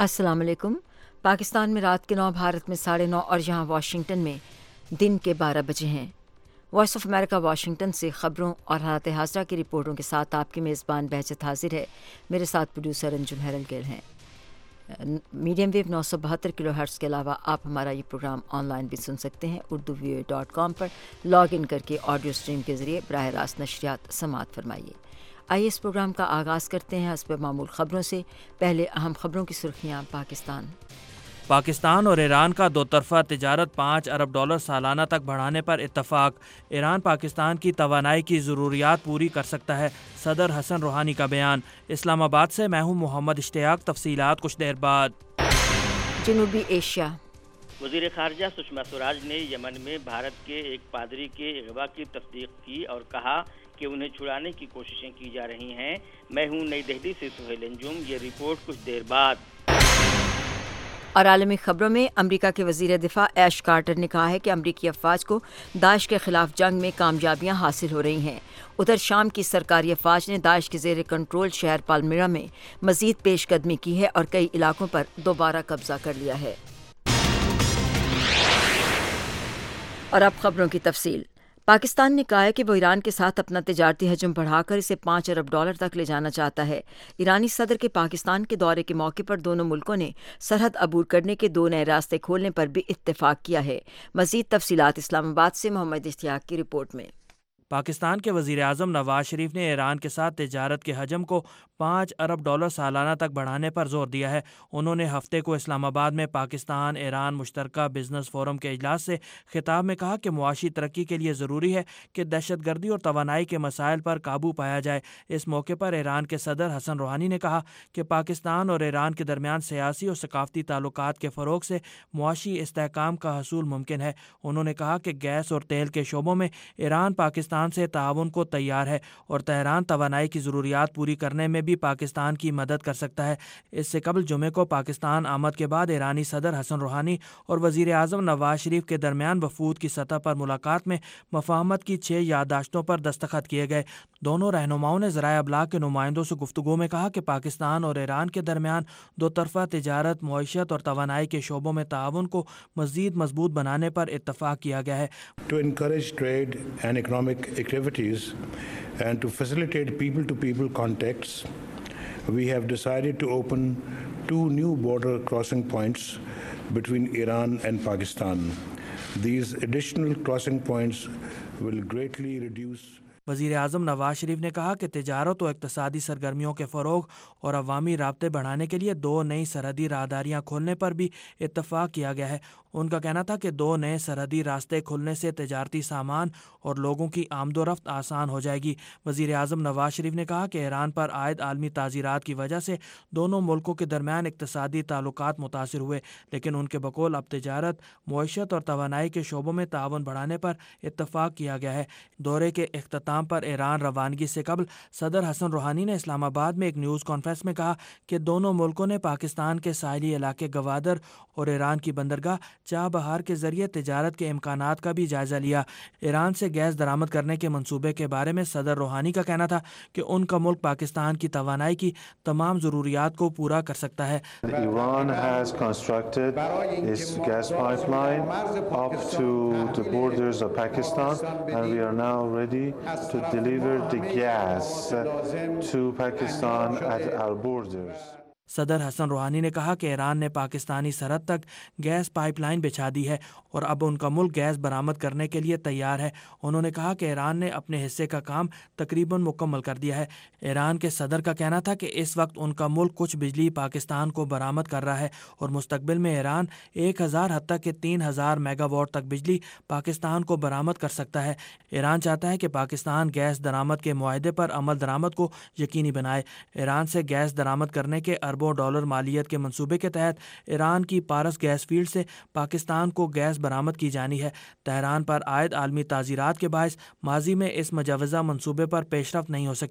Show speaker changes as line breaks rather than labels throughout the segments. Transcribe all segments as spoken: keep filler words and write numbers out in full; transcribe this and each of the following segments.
السلام علیکم۔ پاکستان میں رات کے نو، بھارت میں ساڑھے نو اور یہاں واشنگٹن میں دن کے بارہ بجے ہیں۔ وائس آف امریکہ واشنگٹن سے خبروں اور حالات حاضرہ کی رپورٹوں کے ساتھ آپ کی میزبان بہجت حاضر ہے۔ میرے ساتھ پروڈیوسر انجم ہیرل گیل ہیں۔ میڈیم ویو نو سو بہتر کلو ہرٹز کے علاوہ آپ ہمارا یہ پروگرام آن لائن بھی سن سکتے ہیں۔ Urdu V O dot com پر لاگ ان کر کے آڈیو اسٹریم کے ذریعے براہ راست نشریات سماعت فرمائیے۔ آئیے اس پروگرام کا آغاز کرتے ہیں حسب معمول خبروں سے۔ پہلے اہم خبروں کی سرخیاں۔ پاکستان
پاکستان اور ایران کا دو طرفہ تجارت پانچ ارب ڈالر سالانہ تک بڑھانے پر اتفاق۔ ایران پاکستان کی توانائی کی ضروریات پوری کر سکتا ہے، صدر حسن روحانی کا بیان۔ اسلام آباد سے میں ہوں محمد اشتیاق، تفصیلات کچھ دیر بعد۔
جنوبی ایشیا۔
وزیر خارجہ سشما سوراج نے یمن میں بھارت کے ایک پادری کے اغوا کی تصدیق کی اور کہا کہ انہیں چھڑانے کی کوششیں کی جا رہی ہیں۔ میں ہوں نئی دہلی سے سہیل انجم، یہ رپورٹ کچھ دیر بعد۔
اور عالمی خبروں میں امریکہ کے وزیر دفاع ایش کارٹر نے کہا ہے کہ امریکی افواج کو داعش کے خلاف جنگ میں کامیابیاں حاصل ہو رہی ہیں۔ ادھر شام کی سرکاری افواج نے داعش کے زیر کنٹرول شہر پالمیرا میں مزید پیش قدمی کی ہے اور کئی علاقوں پر دوبارہ قبضہ کر لیا ہے۔ اور اب خبروں کی تفصیل۔ پاکستان نے کہا ہے کہ وہ ایران کے ساتھ اپنا تجارتی حجم بڑھا کر اسے پانچ ارب ڈالر تک لے جانا چاہتا ہے۔ ایرانی صدر کے پاکستان کے دورے کے موقع پر دونوں ملکوں نے سرحد عبور کرنے کے دو نئے راستے کھولنے پر بھی اتفاق کیا ہے۔ مزید تفصیلات اسلام آباد سے محمد اشتیاق کی رپورٹ میں۔
پاکستان کے وزیر اعظم نواز شریف نے ایران کے ساتھ تجارت کے حجم کو پانچ ارب ڈالر سالانہ تک بڑھانے پر زور دیا ہے۔ انہوں نے ہفتے کو اسلام آباد میں پاکستان ایران مشترکہ بزنس فورم کے اجلاس سے خطاب میں کہا کہ معاشی ترقی کے لیے ضروری ہے کہ دہشت گردی اور توانائی کے مسائل پر قابو پایا جائے۔ اس موقع پر ایران کے صدر حسن روحانی نے کہا کہ پاکستان اور ایران کے درمیان سیاسی اور ثقافتی تعلقات کے فروغ سے معاشی استحکام کا حصول ممکن ہے۔ انہوں نے کہا کہ گیس اور تیل کے شعبوں میں ایران پاکستان سے تعاون کو تیار ہے اور تہران توانائی کی ضروریات پوری کرنے میں بھی پاکستان کی مدد کر سکتا ہے۔ اس سے قبل جمعے کو پاکستان آمد کے بعد ایرانی صدر حسن روحانی اور وزیر اعظم نواز شریف کے درمیان وفود کی سطح پر ملاقات میں مفاہمت کی چھ یادداشتوں پر دستخط کیے گئے۔ دونوں رہنماؤں نے ذرائع ابلاغ کے نمائندوں سے گفتگو میں کہا کہ پاکستان اور ایران کے درمیان دو طرفہ تجارت، معیشت اور توانائی کے شعبوں میں تعاون کو مزید مضبوط بنانے پر اتفاق کیا گیا ہے۔
To encourage trade and economic activities and to facilitate people-to-people contacts, we have decided to open two new border crossing points between Iran and Pakistan. These additional crossing points will greatly reduce
وزیر اعظم نواز شریف نے کہا کہ تجارت و اقتصادی سرگرمیوں کے فروغ اور عوامی رابطے بڑھانے کے لیے دو نئی سرحدی راہداریاں کھولنے پر بھی اتفاق کیا گیا ہے۔ ان کا کہنا تھا کہ دو نئے سرحدی راستے کھلنے سے تجارتی سامان اور لوگوں کی آمد و رفت آسان ہو جائے گی۔ وزیر اعظم نواز شریف نے کہا کہ ایران پر عائد عالمی تعزیرات کی وجہ سے دونوں ملکوں کے درمیان اقتصادی تعلقات متاثر ہوئے، لیکن ان کے بقول اب تجارت، معیشت اور توانائی کے شعبوں میں تعاون بڑھانے پر اتفاق کیا گیا ہے۔ دورے کے اختتام پر ایران روانگی سے قبل صدر حسن روحانی نے اسلام آباد میں ایک نیوز کانفرنس میں کہا کہ دونوں ملکوں نے پاکستان کے ساحلی علاقے گوادر اور ایران کی بندرگاہ چاہ بہار کے ذریعے تجارت کے امکانات کا بھی جائزہ لیا۔ ایران سے گیس درآمد کرنے کے منصوبے کے بارے میں صدر روحانی کا کہنا تھا کہ ان کا ملک پاکستان کی توانائی کی تمام ضروریات کو پورا کر سکتا ہے۔
Iran has constructed its gas pipeline up to the borders of Pakistan and we are now ready to deliver the gas to Pakistan at our borders.
صدر حسن روحانی نے کہا کہ ایران نے پاکستانی سرحد تک گیس پائپ لائن بچھا دی ہے اور اب ان کا ملک گیس برآمد کرنے کے لیے تیار ہے۔ انہوں نے کہا کہ ایران نے اپنے حصے کا کام تقریباً مکمل کر دیا ہے۔ ایران کے صدر کا کہنا تھا کہ اس وقت ان کا ملک کچھ بجلی پاکستان کو برآمد کر رہا ہے اور مستقبل میں ایران ایک ہزار حتیٰ کہ تین ہزار میگا واٹ تک بجلی پاکستان کو برآمد کر سکتا ہے۔ ایران چاہتا ہے کہ پاکستان گیس درآمد کے معاہدے پر عمل درآمد کو یقینی بنائے۔ ایران سے گیس درآمد کرنے کے اربوں ڈالر مالیت کے منصوبے کے تحت ایران کی پارس گیس فیلڈ سے پاکستان کو گیس برآمد کی جانی ہے۔ تہران پر عائد عالمی تعزیرات کے باعث ماضی میں اس مجوزہ منصوبے پر پیش رفت نہیں ہو سکی۔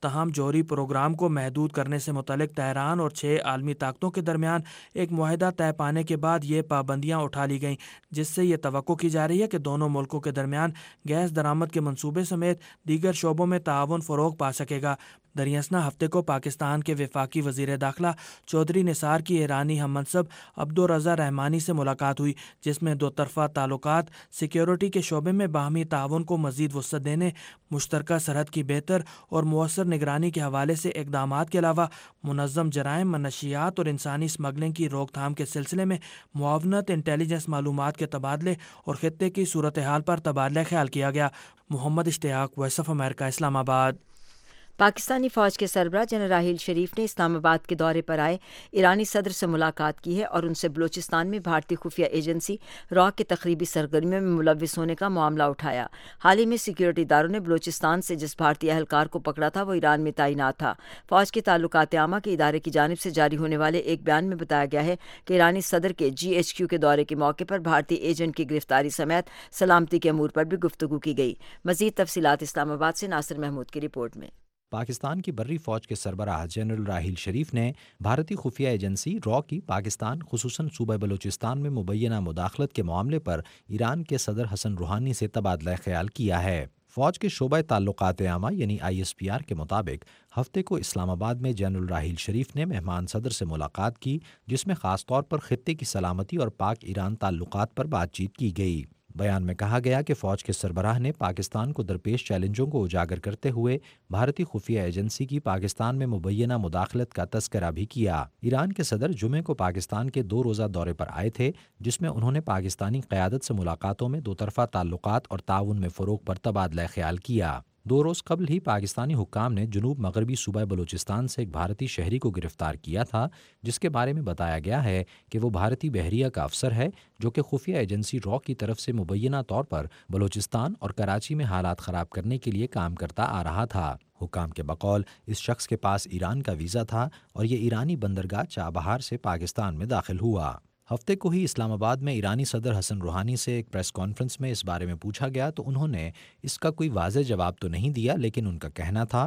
तहम जौहरी प्रोग्राम को महदूद करने से मुतल्लिक तेहरान और छः आलमी ताकतों के दरमियान एक मुआहदा तय पाने के बाद ये पाबंदियाँ उठा ली गईं, जिससे ये तवक्को की जा रही है कि दोनों मुल्कों के दरमियान गैस दरामद के मंसूबे समेत दीगर शोबों में ताउन फ़रोग़ पा सकेगा। दरियासना हफ्ते को पाकिस्तान के वफाकी वज़ीर दाखिला चौधरी निसार की ईरानी हम मनसब अब्दुर रज़ा रहमानी से मुलाकात हुई, जिसमें दो तरफ़ा ताल्लुकात, सिक्योरिटी के शोबे में बाहमी ताउन को मज़ीद वुसअत देने, मुश्तरका सरहद की बेहतर और मौसर निगरानी के हवाले से इक़दामात के अलावा मुनज़्ज़म जराइम, मनशियात और इंसानी स्मगलिंग की रोकथाम के सिलसिले में मुआवनत, इंटेलिजेंस मालूमात के तबादले और खित्ते की सूरत हाल पर तबादला ख्याल किया गया। Mohammad Ishtiaq, voice of America, Islamabad.
Pakistani फ़ौज के सरबराह जनरल राहील शरीफ ने इस्लामाबाद के दौरे पर आए ईरानी सदर से मुलाकात की है और उनसे बलूचिस्तान में भारतीय खुफिया एजेंसी रॉ के तकरीबी सरगर्मियों में मुलव्विस होने का मामला उठाया। हाल ही में सिक्योरिटी इदारों ने बलूचिस्तान से जिस भारतीय अहलकार को पकड़ा था वो ईरान में तैनात था। फ़ौज के ताल्लुकात आमा के इदारे की जानिब से जारी होने वाले एक बयान में बताया गया है कि ईरानी सदर के जी एच क्यू के दौरे के मौके पर भारतीय एजेंट की गिरफ्तारी समेत सलामती के अमूर पर भी गुफ्तगू की गई। मज़ीद तफसीलात इस्लामाबाद से नासिर महमूद की रिपोर्ट में।
पाकिस्तान की बर्री फ़ौज के सरबराह जनरल राहील शरीफ ने भारतीय खुफिया एजेंसी रॉ की पाकिस्तान खुसूसन सूबा बलूचिस्तान में मुबैना मुदाखलत के मामले पर ईरान के सदर हसन रूहानी से तबादला ख्याल किया है। फ़ौज के शोबा ताल्लुकात आमा यानी आई एस पी आर के मुताबिक हफ्ते को इस्लामाबाद में जनरल राहील शरीफ ने मेहमान सदर से मुलाकात की, जिसमें ख़ास तौर पर खित्ते की सलामती और पाक ईरान ताल्लुकात पर बातचीत की गई। बयान में कहा गया कि फ़ौज के सरबराह ने पाकिस्तान को दरपेश चैलेंजों को उजागर करते हुए भारतीय खुफिया एजेंसी की पाकिस्तान में मुबैना मुदाखलत का तस्करा भी किया। ईरान के सदर जुमे को पाकिस्तान के दो रोज़ा दौरे पर आए थे, जिसमें उन्होंने पाकिस्तानी क़यादत से मुलाकातों में दो तरफ़ा ताल्लुकात और ताउन में फ़रोग़ पर तबादला ख्याल किया। दो रोज़ कबल ही पाकिस्तानी हुक्काम ने जुनूब मगरबी सूबा बलूचिस्तान से एक भारतीय शहरी को गिरफ्तार किया था, जिसके बारे में बताया गया है कि वो भारतीय बहरिया का अफसर है जो कि खुफिया एजेंसी रॉ की तरफ से मुबैना तौर पर बलूचिस्तान और कराची में हालात ख़राब करने के लिए काम करता आ रहा था। हुक्काम के बकौल इस शख्स के पास ईरान का वीज़ा था और ये ईरानी बंदरगाह चाबहार से पाकिस्तान में दाखिल हुआ। हफ्ते को ही इस्लामाबाद में ईरानी सदर हसन रूहानी से एक प्रेस कॉन्फ्रेंस में इस बारे में पूछा गया तो उन्होंने इसका कोई वाज़ेह जवाब तो नहीं दिया, लेकिन उनका कहना था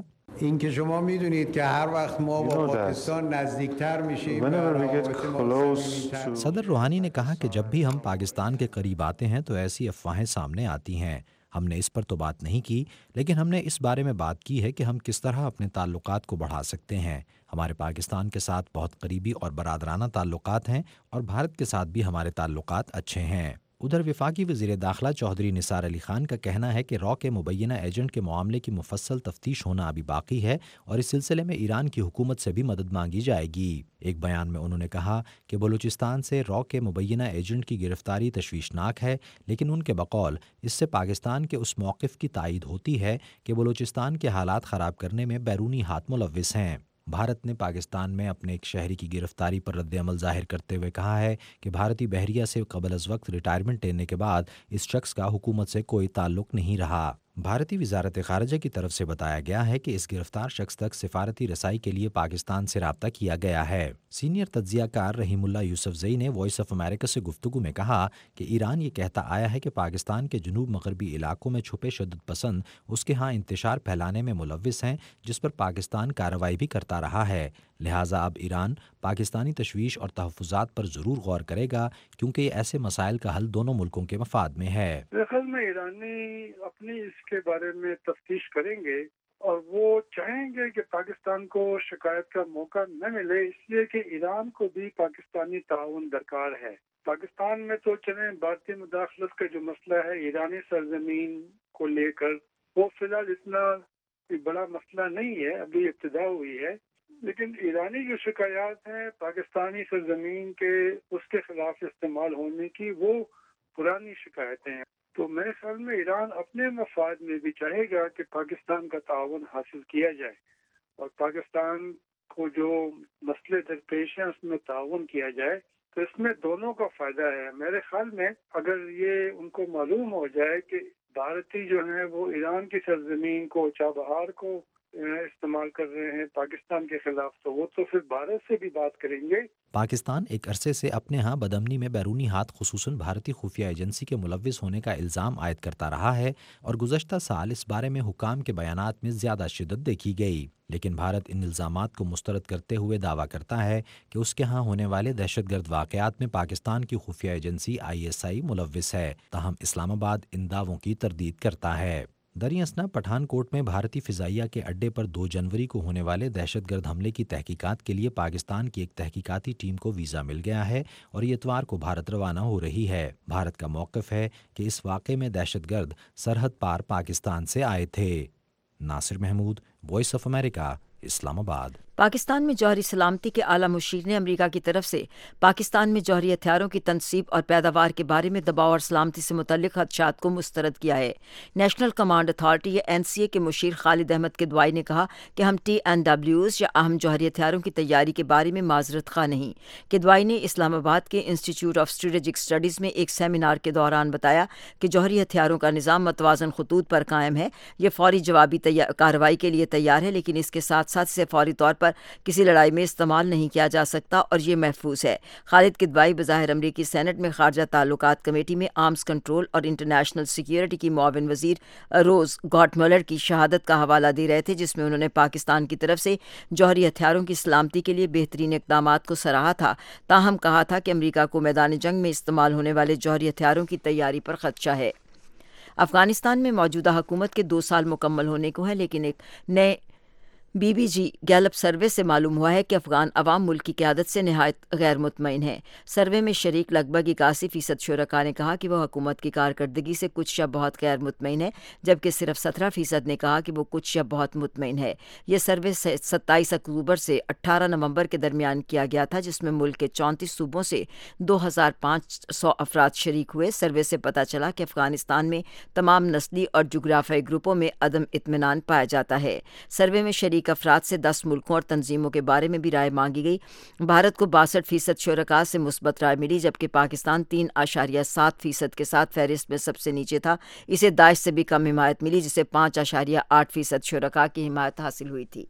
सदर रूहानी ने कहा कि जब भी हम पाकिस्तान के करीब आते हैं तो ऐसी अफवाहें सामने आती हैं। हमने इस पर तो बात नहीं की, लेकिन हमने इस बारे में बात की है कि हम किस तरह अपने ताल्लुकात को बढ़ा सकते हैं। हमारे पाकिस्तान के साथ बहुत करीबी और बरादराना ताल्लुकात हैं और भारत के साथ भी हमारे ताल्लुकात अच्छे हैं। उधर वफाकी वज़ीर दाखिला चौधरी निसार अली खान का कहना है कि रॉ के मुबैना एजेंट के मामले की मुफस्सल तफ्तीश होना अभी बाकी है और इस सिलसिले में ईरान की हुकूमत से भी मदद मांगी जाएगी। एक बयान में उन्होंने कहा कि बलूचिस्तान से रॉ के मुबैना एजेंट की गिरफ्तारी तशवीशनाक है, लेकिन उनके बकौल इससे पाकिस्तान के उस मौक़िफ़ की तायीद होती है कि बलूचिस्तान के हालात ख़राब करने में बैरूनी हाथ मुलव्विस हैं। भारत ने पाकिस्तान में अपने एक शहरी की गिरफ्तारी पर रद्द-ए-अमल ज़ाहिर करते हुए कहा है कि भारतीय बहरिया से कबल अज़ वक्त रिटायरमेंट लेने के बाद इस शख्स का हुकूमत से कोई ताल्लुक़ नहीं रहा। भारतीय वज़ारत ख़ारिजा की तरफ से बताया गया है कि इस गिरफ्तार शख्स तक सिफारती रसाई के लिए पाकिस्तान से रब्ता किया गया है। सीनियर तज्ज़ियाकार रहीमुल्लाह यूसुफ़ज़ई ने वॉइस ऑफ अमेरिका से गुफ्तगू में कहा कि ईरान ये कहता आया है कि पाकिस्तान के जुनूब मगरबी इलाकों में छुपे शद्दत पसंद उसके यहाँ इंतशार फैलाने में मुलव्विस हैं, जिस पर पाकिस्तान कार्रवाई भी करता रहा है। लिहाजा अब ईरान पाकिस्तानी तशवीश और तहफ़्फ़ुज़ात पर ज़रूर गौर करेगा, क्योंकि ऐसे मसाइल का हल दोनों मुल्कों के मफाद में है।
ईरानी अपनी इसके बारे में तफ्तीश करेंगे और वो चाहेंगे कि पाकिस्तान को शिकायत का मौका न मिले, इसलिए कि ईरान को भी पाकिस्तानी ताउन दरकार है। पाकिस्तान में तो चले भारतीय मुदाखलत का जो मसला है ईरानी सरजमीन को लेकर, वो फिलहाल इतना बड़ा मसला नहीं है, अभी इब्तिदा हुई है, लेकिन ईरानी जो शिकायत हैं पाकिस्तानी सरजमीन के उसके खिलाफ इस्तेमाल होने की, वो पुरानी शिकायतें हैं। तो मेरे ख्याल में ईरान अपने मफाद में भी चाहेगा कि पाकिस्तान का ताउन हासिल किया जाए और पाकिस्तान को जो मसले दरपेश हैं उसमें ताउन किया जाए, तो इसमें दोनों का फायदा है। मेरे ख्याल में अगर ये उनको मालूम हो जाए कि भारतीय जो हैं वो ईरान की सरजमीन को, चाबहार को استعمال کر رہے ہیں پاکستان کے خلاف، تو وہ تو پھر بھارت سے بھی بات کریں گے۔
پاکستان ایک عرصے سے اپنے ہاں بدامنی میں بیرونی ہاتھ خصوصاً بھارتی خفیہ ایجنسی کے ملوث ہونے کا الزام عائد کرتا رہا ہے اور گزشتہ سال اس بارے میں حکام کے بیانات میں زیادہ شدت دیکھی گئی، لیکن بھارت ان الزامات کو مسترد کرتے ہوئے دعویٰ کرتا ہے کہ اس کے ہاں ہونے والے دہشت گرد واقعات میں پاکستان کی خفیہ ایجنسی آئی ایس آئی ملوث ہے، تاہم اسلام آباد ان دعووں کی تردید کرتا ہے۔ دریں اثنا پٹھان کوٹ میں بھارتی فضائیہ کے اڈے پر دو جنوری کو ہونے والے دہشت گرد حملے کی تحقیقات کے لیے پاکستان کی ایک تحقیقاتی ٹیم کو ویزا مل گیا ہے اور یہ اتوار کو بھارت روانہ ہو رہی ہے۔ بھارت کا موقف ہے کہ اس واقعے میں دہشت گرد سرحد پار پاکستان سے آئے تھے۔ Nasir Mahmood, voice of America, Islamabad.
Pakistan میں جوہری سلامتی کے اعلیٰ مشیر نے امریکہ کی طرف سے پاکستان میں جوہری ہتھیاروں کی تنصیب اور پیداوار کے بارے میں دباؤ اور سلامتی سے متعلق خدشات کو مسترد کیا ہے۔ نیشنل کمانڈ اتھارٹی یا این سی اے کے مشیر خالد احمد کدوئی نے کہا کہ ہم ٹی این ڈبلیوز یا اہم جوہری ہتھیاروں کی تیاری کے بارے میں معذرت خواہ نہیں۔ کدوئی نے اسلام آباد کے انسٹیٹیوٹ آف اسٹریٹجک اسٹڈیز میں ایک سیمینار کے دوران بتایا کہ جوہری ہتھیاروں کا نظام متوازن خطوط پر قائم ہے، یہ فوری جوابی کارروائی کے لیے تیار ہے، لیکن اس کے ساتھ ساتھ اسے فوری طور پر کسی لڑائی میں استعمال نہیں کیا جا سکتا اور یہ محفوظ ہے۔ خالد کدوئی بظاہر امریکی سینٹ میں خارجہ تعلقات کمیٹی میں آرمز کنٹرول اور انٹرنیشنل سیکیورٹی کی معاون وزیر روز گاٹ مولر کی شہادت کا حوالہ دے رہے تھے، جس میں انہوں نے پاکستان کی طرف سے جوہری ہتھیاروں کی سلامتی کے لیے بہترین اقدامات کو سراہا تھا، تاہم کہا تھا کہ امریکہ کو میدان جنگ میں استعمال ہونے والے جوہری ہتھیاروں کی تیاری پر خدشہ ہے۔ افغانستان میں موجودہ حکومت کے دو سال مکمل ہونے کو ہے، لیکن ایک نئے B B G Gallup survey سے معلوم ہوا ہے کہ افغان عوام ملک کی قیادت سے نہایت غیر مطمئن ہے۔ سروے میں شریک لگ بھگ اکاسی فیصد شرکاء نے کہا کہ وہ حکومت کی کارکردگی سے کچھ شب بہت غیر مطمئن ہے، جبکہ صرف سترہ فیصد نے کہا کہ وہ کچھ شب بہت مطمئن ہے۔ یہ سروے ستائیس اکتوبر سے اٹھارہ نومبر کے درمیان کیا گیا تھا، جس میں ملک کے چونتیس صوبوں سے دو ہزار پانچ سو افراد شریک ہوئے۔ سروے سے پتہ چلا کہ افغانستان میں تمام نسلی اور جغرافیائی گروپوں میں عدم اطمینان پایا جاتا ہے۔ سروے میں شریک افراد سے دس ملکوں اور تنظیموں کے بارے میں بھی رائے مانگی گئی۔ بھارت کو باسٹھ فیصد شرکاء سے مثبت رائے ملی، جبکہ پاکستان تین اشاریہ سات فیصد کے ساتھ فہرست میں سب سے نیچے تھا۔ اسے داعش سے بھی کم حمایت ملی، جسے پانچ اشاریہ آٹھ فیصد شرکاء کی حمایت حاصل ہوئی تھی۔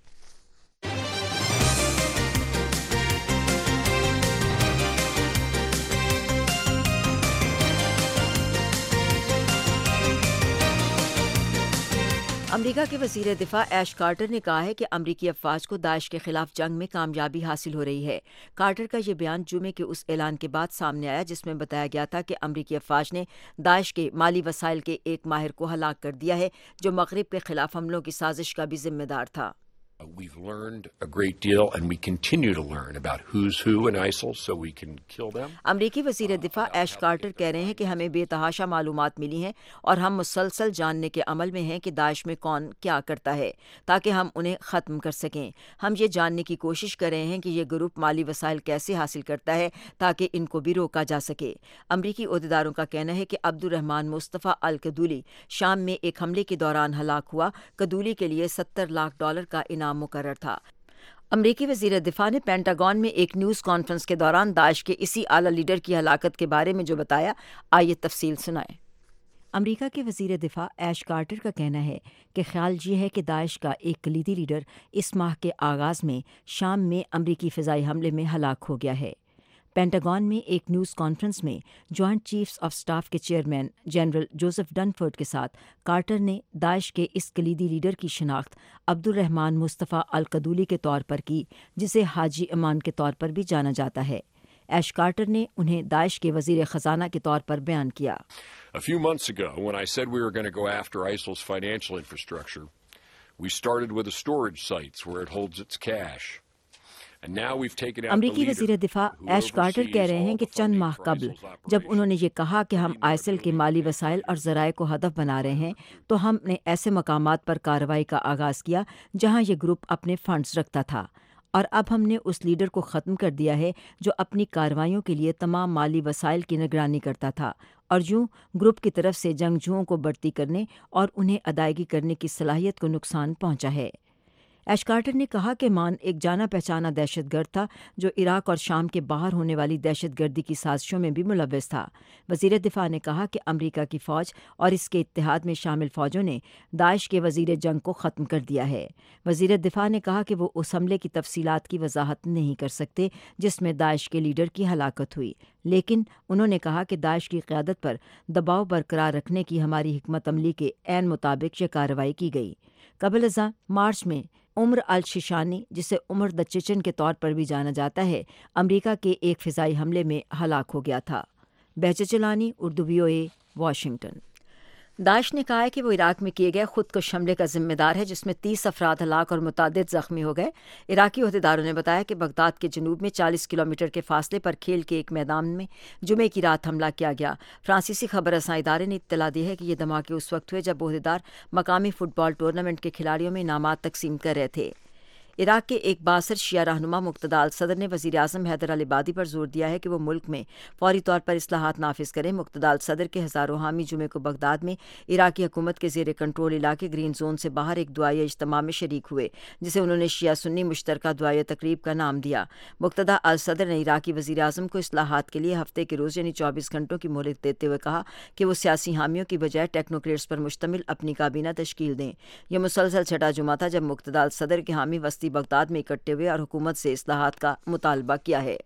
امریکہ کے وزیر دفاع ایش کارٹر نے کہا ہے کہ امریکی افواج کو داعش کے خلاف جنگ میں کامیابی حاصل ہو رہی ہے۔ کارٹر کا یہ بیان جمعے کے اس اعلان کے بعد سامنے آیا جس میں بتایا گیا تھا کہ امریکی افواج نے داعش کے مالی وسائل کے ایک ماہر کو ہلاک کر دیا ہے، جو مغرب کے خلاف حملوں کی سازش کا بھی ذمہ دار تھا۔
We've learned a great deal and we continue to learn about who's who in ISIL so we can kill them.
امریکی وزیر دفاع ایش کارٹر کہہ رہے ہیں کہ ہمیں بے تحاشا معلومات ملی ہیں اور ہم مسلسل جاننے کے عمل میں ہیں کہ داعش میں کون کیا کرتا ہے تاکہ ہم انہیں ختم کر سکیں۔ ہم یہ جاننے کی کوشش کر رہے ہیں کہ یہ گروپ مالی وسائل کیسے حاصل کرتا ہے تاکہ ان کو بھی روکا جا سکے۔ امریکی عہدیداروں کا کہنا ہے کہ عبد الرحمان مصطفیٰ القدولی شام میں ایک حملے کے دوران ہلاک ہوا۔ قدولی کے لیے ستر لاکھ ڈالر کا انعام مقرر تھا۔ امریکی وزیر دفاع نے پینٹاگون میں ایک نیوز کانفرنس کے دوران داعش کے اسی اعلیٰ لیڈر کی ہلاکت کے بارے میں جو بتایا، آئیے تفصیل سنائیں۔ امریکہ کے وزیر دفاع ایش کارٹر کا کہنا ہے کہ خیال یہ ہے کہ داعش کا ایک کلیدی لیڈر اس ماہ کے آغاز میں شام میں امریکی فضائی حملے میں ہلاک ہو گیا ہے۔ پینٹاگون میں ایک نیوز کانفرنس میں جوائنٹ چیفز آف سٹاف کے چیئرمین جنرل جوزف ڈنفورڈ کے ساتھ کارٹر نے داعش کے اس کلیدی لیڈر کی شناخت عبد الرحمان مصطفیٰ القدولی کے طور پر کی، جسے حاجی امان کے طور پر بھی جانا جاتا ہے۔ ایش کارٹر نے انہیں داعش کے وزیر خزانہ کے طور پر بیان کیا۔
A few months ago, when I said we were going to go after ISIL's financial infrastructure, we started with the storage sites where it holds its cash.
امریکی وزیر دفاع ایش کارٹر کہہ رہے ہیں کہ چند ماہ قبل جب انہوں نے یہ کہا کہ ہم آئسل کے مالی وسائل اور ذرائع کو ہدف بنا رہے ہیں تو ہم نے ایسے مقامات پر کارروائی کا آغاز کیا جہاں یہ گروپ اپنے فنڈز رکھتا تھا، اور اب ہم نے اس لیڈر کو ختم کر دیا ہے جو اپنی کارروائیوں کے لیے تمام مالی وسائل کی نگرانی کرتا تھا، اور یوں گروپ کی طرف سے جنگجوؤں کو بڑھتی کرنے اور انہیں ادائیگی کرنے کی صلاحیت کو نقصان پہنچا ہے۔ ایش کارٹر نے کہا کہ مان ایک جانا پہچانا دہشت گرد تھا جو عراق اور شام کے باہر ہونے والی دہشت گردی کی سازشوں میں بھی ملوث تھا۔ وزیر دفاع نے کہا کہ امریکہ کی فوج اور اس کے اتحاد میں شامل فوجوں نے داعش کے وزیر جنگ کو ختم کر دیا ہے۔ وزیر دفاع نے کہا کہ وہ اس حملے کی تفصیلات کی وضاحت نہیں کر سکتے جس میں داعش کے لیڈر کی ہلاکت ہوئی، لیکن انہوں نے کہا کہ داعش کی قیادت پر دباؤ برقرار رکھنے کی ہماری حکمت عملی کے عین مطابق یہ کارروائی کی گئی۔ قبل ازاں مارچ میں عمر الشیشانی، جسے عمر دا چچن کے طور پر بھی جانا جاتا ہے، امریکہ کے ایک فضائی حملے میں ہلاک ہو گیا تھا۔ Behjat Jilani, Urdu V O A, Washington. داعش نے کہا ہے کہ وہ عراق میں کیے گئے خودکش حملے کا ذمہ دار ہے جس میں تیس افراد ہلاک اور متعدد زخمی ہو گئے۔ عراقی عہدیداروں نے بتایا کہ بغداد کے جنوب میں چالیس کلومیٹر کے فاصلے پر کھیل کے ایک میدان میں جمعے کی رات حملہ کیا گیا۔ فرانسیسی خبر رساں ادارے نے اطلاع دی ہے کہ یہ دھماکے اس وقت ہوئے جب عہدیدار مقامی فٹ بال ٹورنامنٹ کے کھلاڑیوں میں انعامات تقسیم کر رہے تھے۔ عراق کے ایک بااثر شیعہ رہنما مقتدی الصدر نے وزیر اعظم حیدر العبادی پر زور دیا ہے کہ وہ ملک میں فوری طور پر اصلاحات نافذ کریں۔ مقتدی الصدر کے ہزاروں حامی جمعے کو بغداد میں عراقی حکومت کے زیر کنٹرول علاقے گرین زون سے باہر ایک دعائیہ اجتماع میں شریک ہوئے جسے انہوں نے شیعہ سنی مشترکہ دعائیہ تقریب کا نام دیا۔ مقتدی الصدر نے عراقی وزیر اعظم کو اصلاحات کے لیے ہفتے کے روز یعنی چوبیس گھنٹوں کی مہلت دیتے ہوئے کہا کہ وہ سیاسی حامیوں کی بجائے ٹیکنوکریٹس پر مشتمل اپنی کابینہ تشکیل دیں۔ یہ مسلسل چھٹا جمعہ تھا جب مقتدی الصدر کے حامی وسطی بغداد میں اکٹھے ہوئے اور حکومت سے اصلاحات کا مطالبہ کیا ہے۔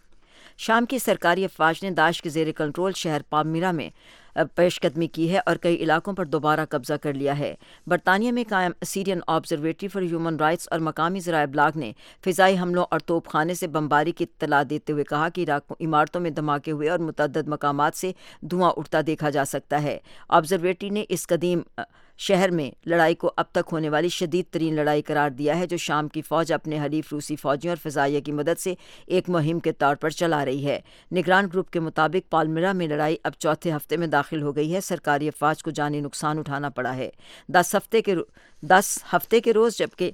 شام کی سرکاری افواج نے داعش کے زیر کنٹرول شہر پالمیرا میں پیش قدمی کی ہے اور کئی علاقوں پر دوبارہ قبضہ کر لیا ہے۔ برطانیہ میں قائم Syrian observatory for human rights اور مقامی ذرائع ابلاغ نے فضائی حملوں اور توپ خانے سے بمباری کی اطلاع دیتے ہوئے کہا کہ عراق عمارتوں میں دھماکے ہوئے اور متعدد مقامات سے دھواں اٹھتا دیکھا جا سکتا ہے۔ آبزرویٹری نے اس قدیم شہر میں لڑائی کو اب تک ہونے والی شدید ترین لڑائی قرار دیا ہے جو شام کی فوج اپنے حلیف روسی فوجیوں اور فضائیہ کی مدد سے ایک مہم کے طور پر چلا رہی ہے۔ نگران گروپ کے مطابق پالمیرا میں لڑائی اب چوتھے ہفتے میں داخل ہو گئی ہے۔ سرکاری افواج کو جانی نقصان اٹھانا پڑا ہے۔ دس ہفتے کے دس ہفتے کے روز جبکہ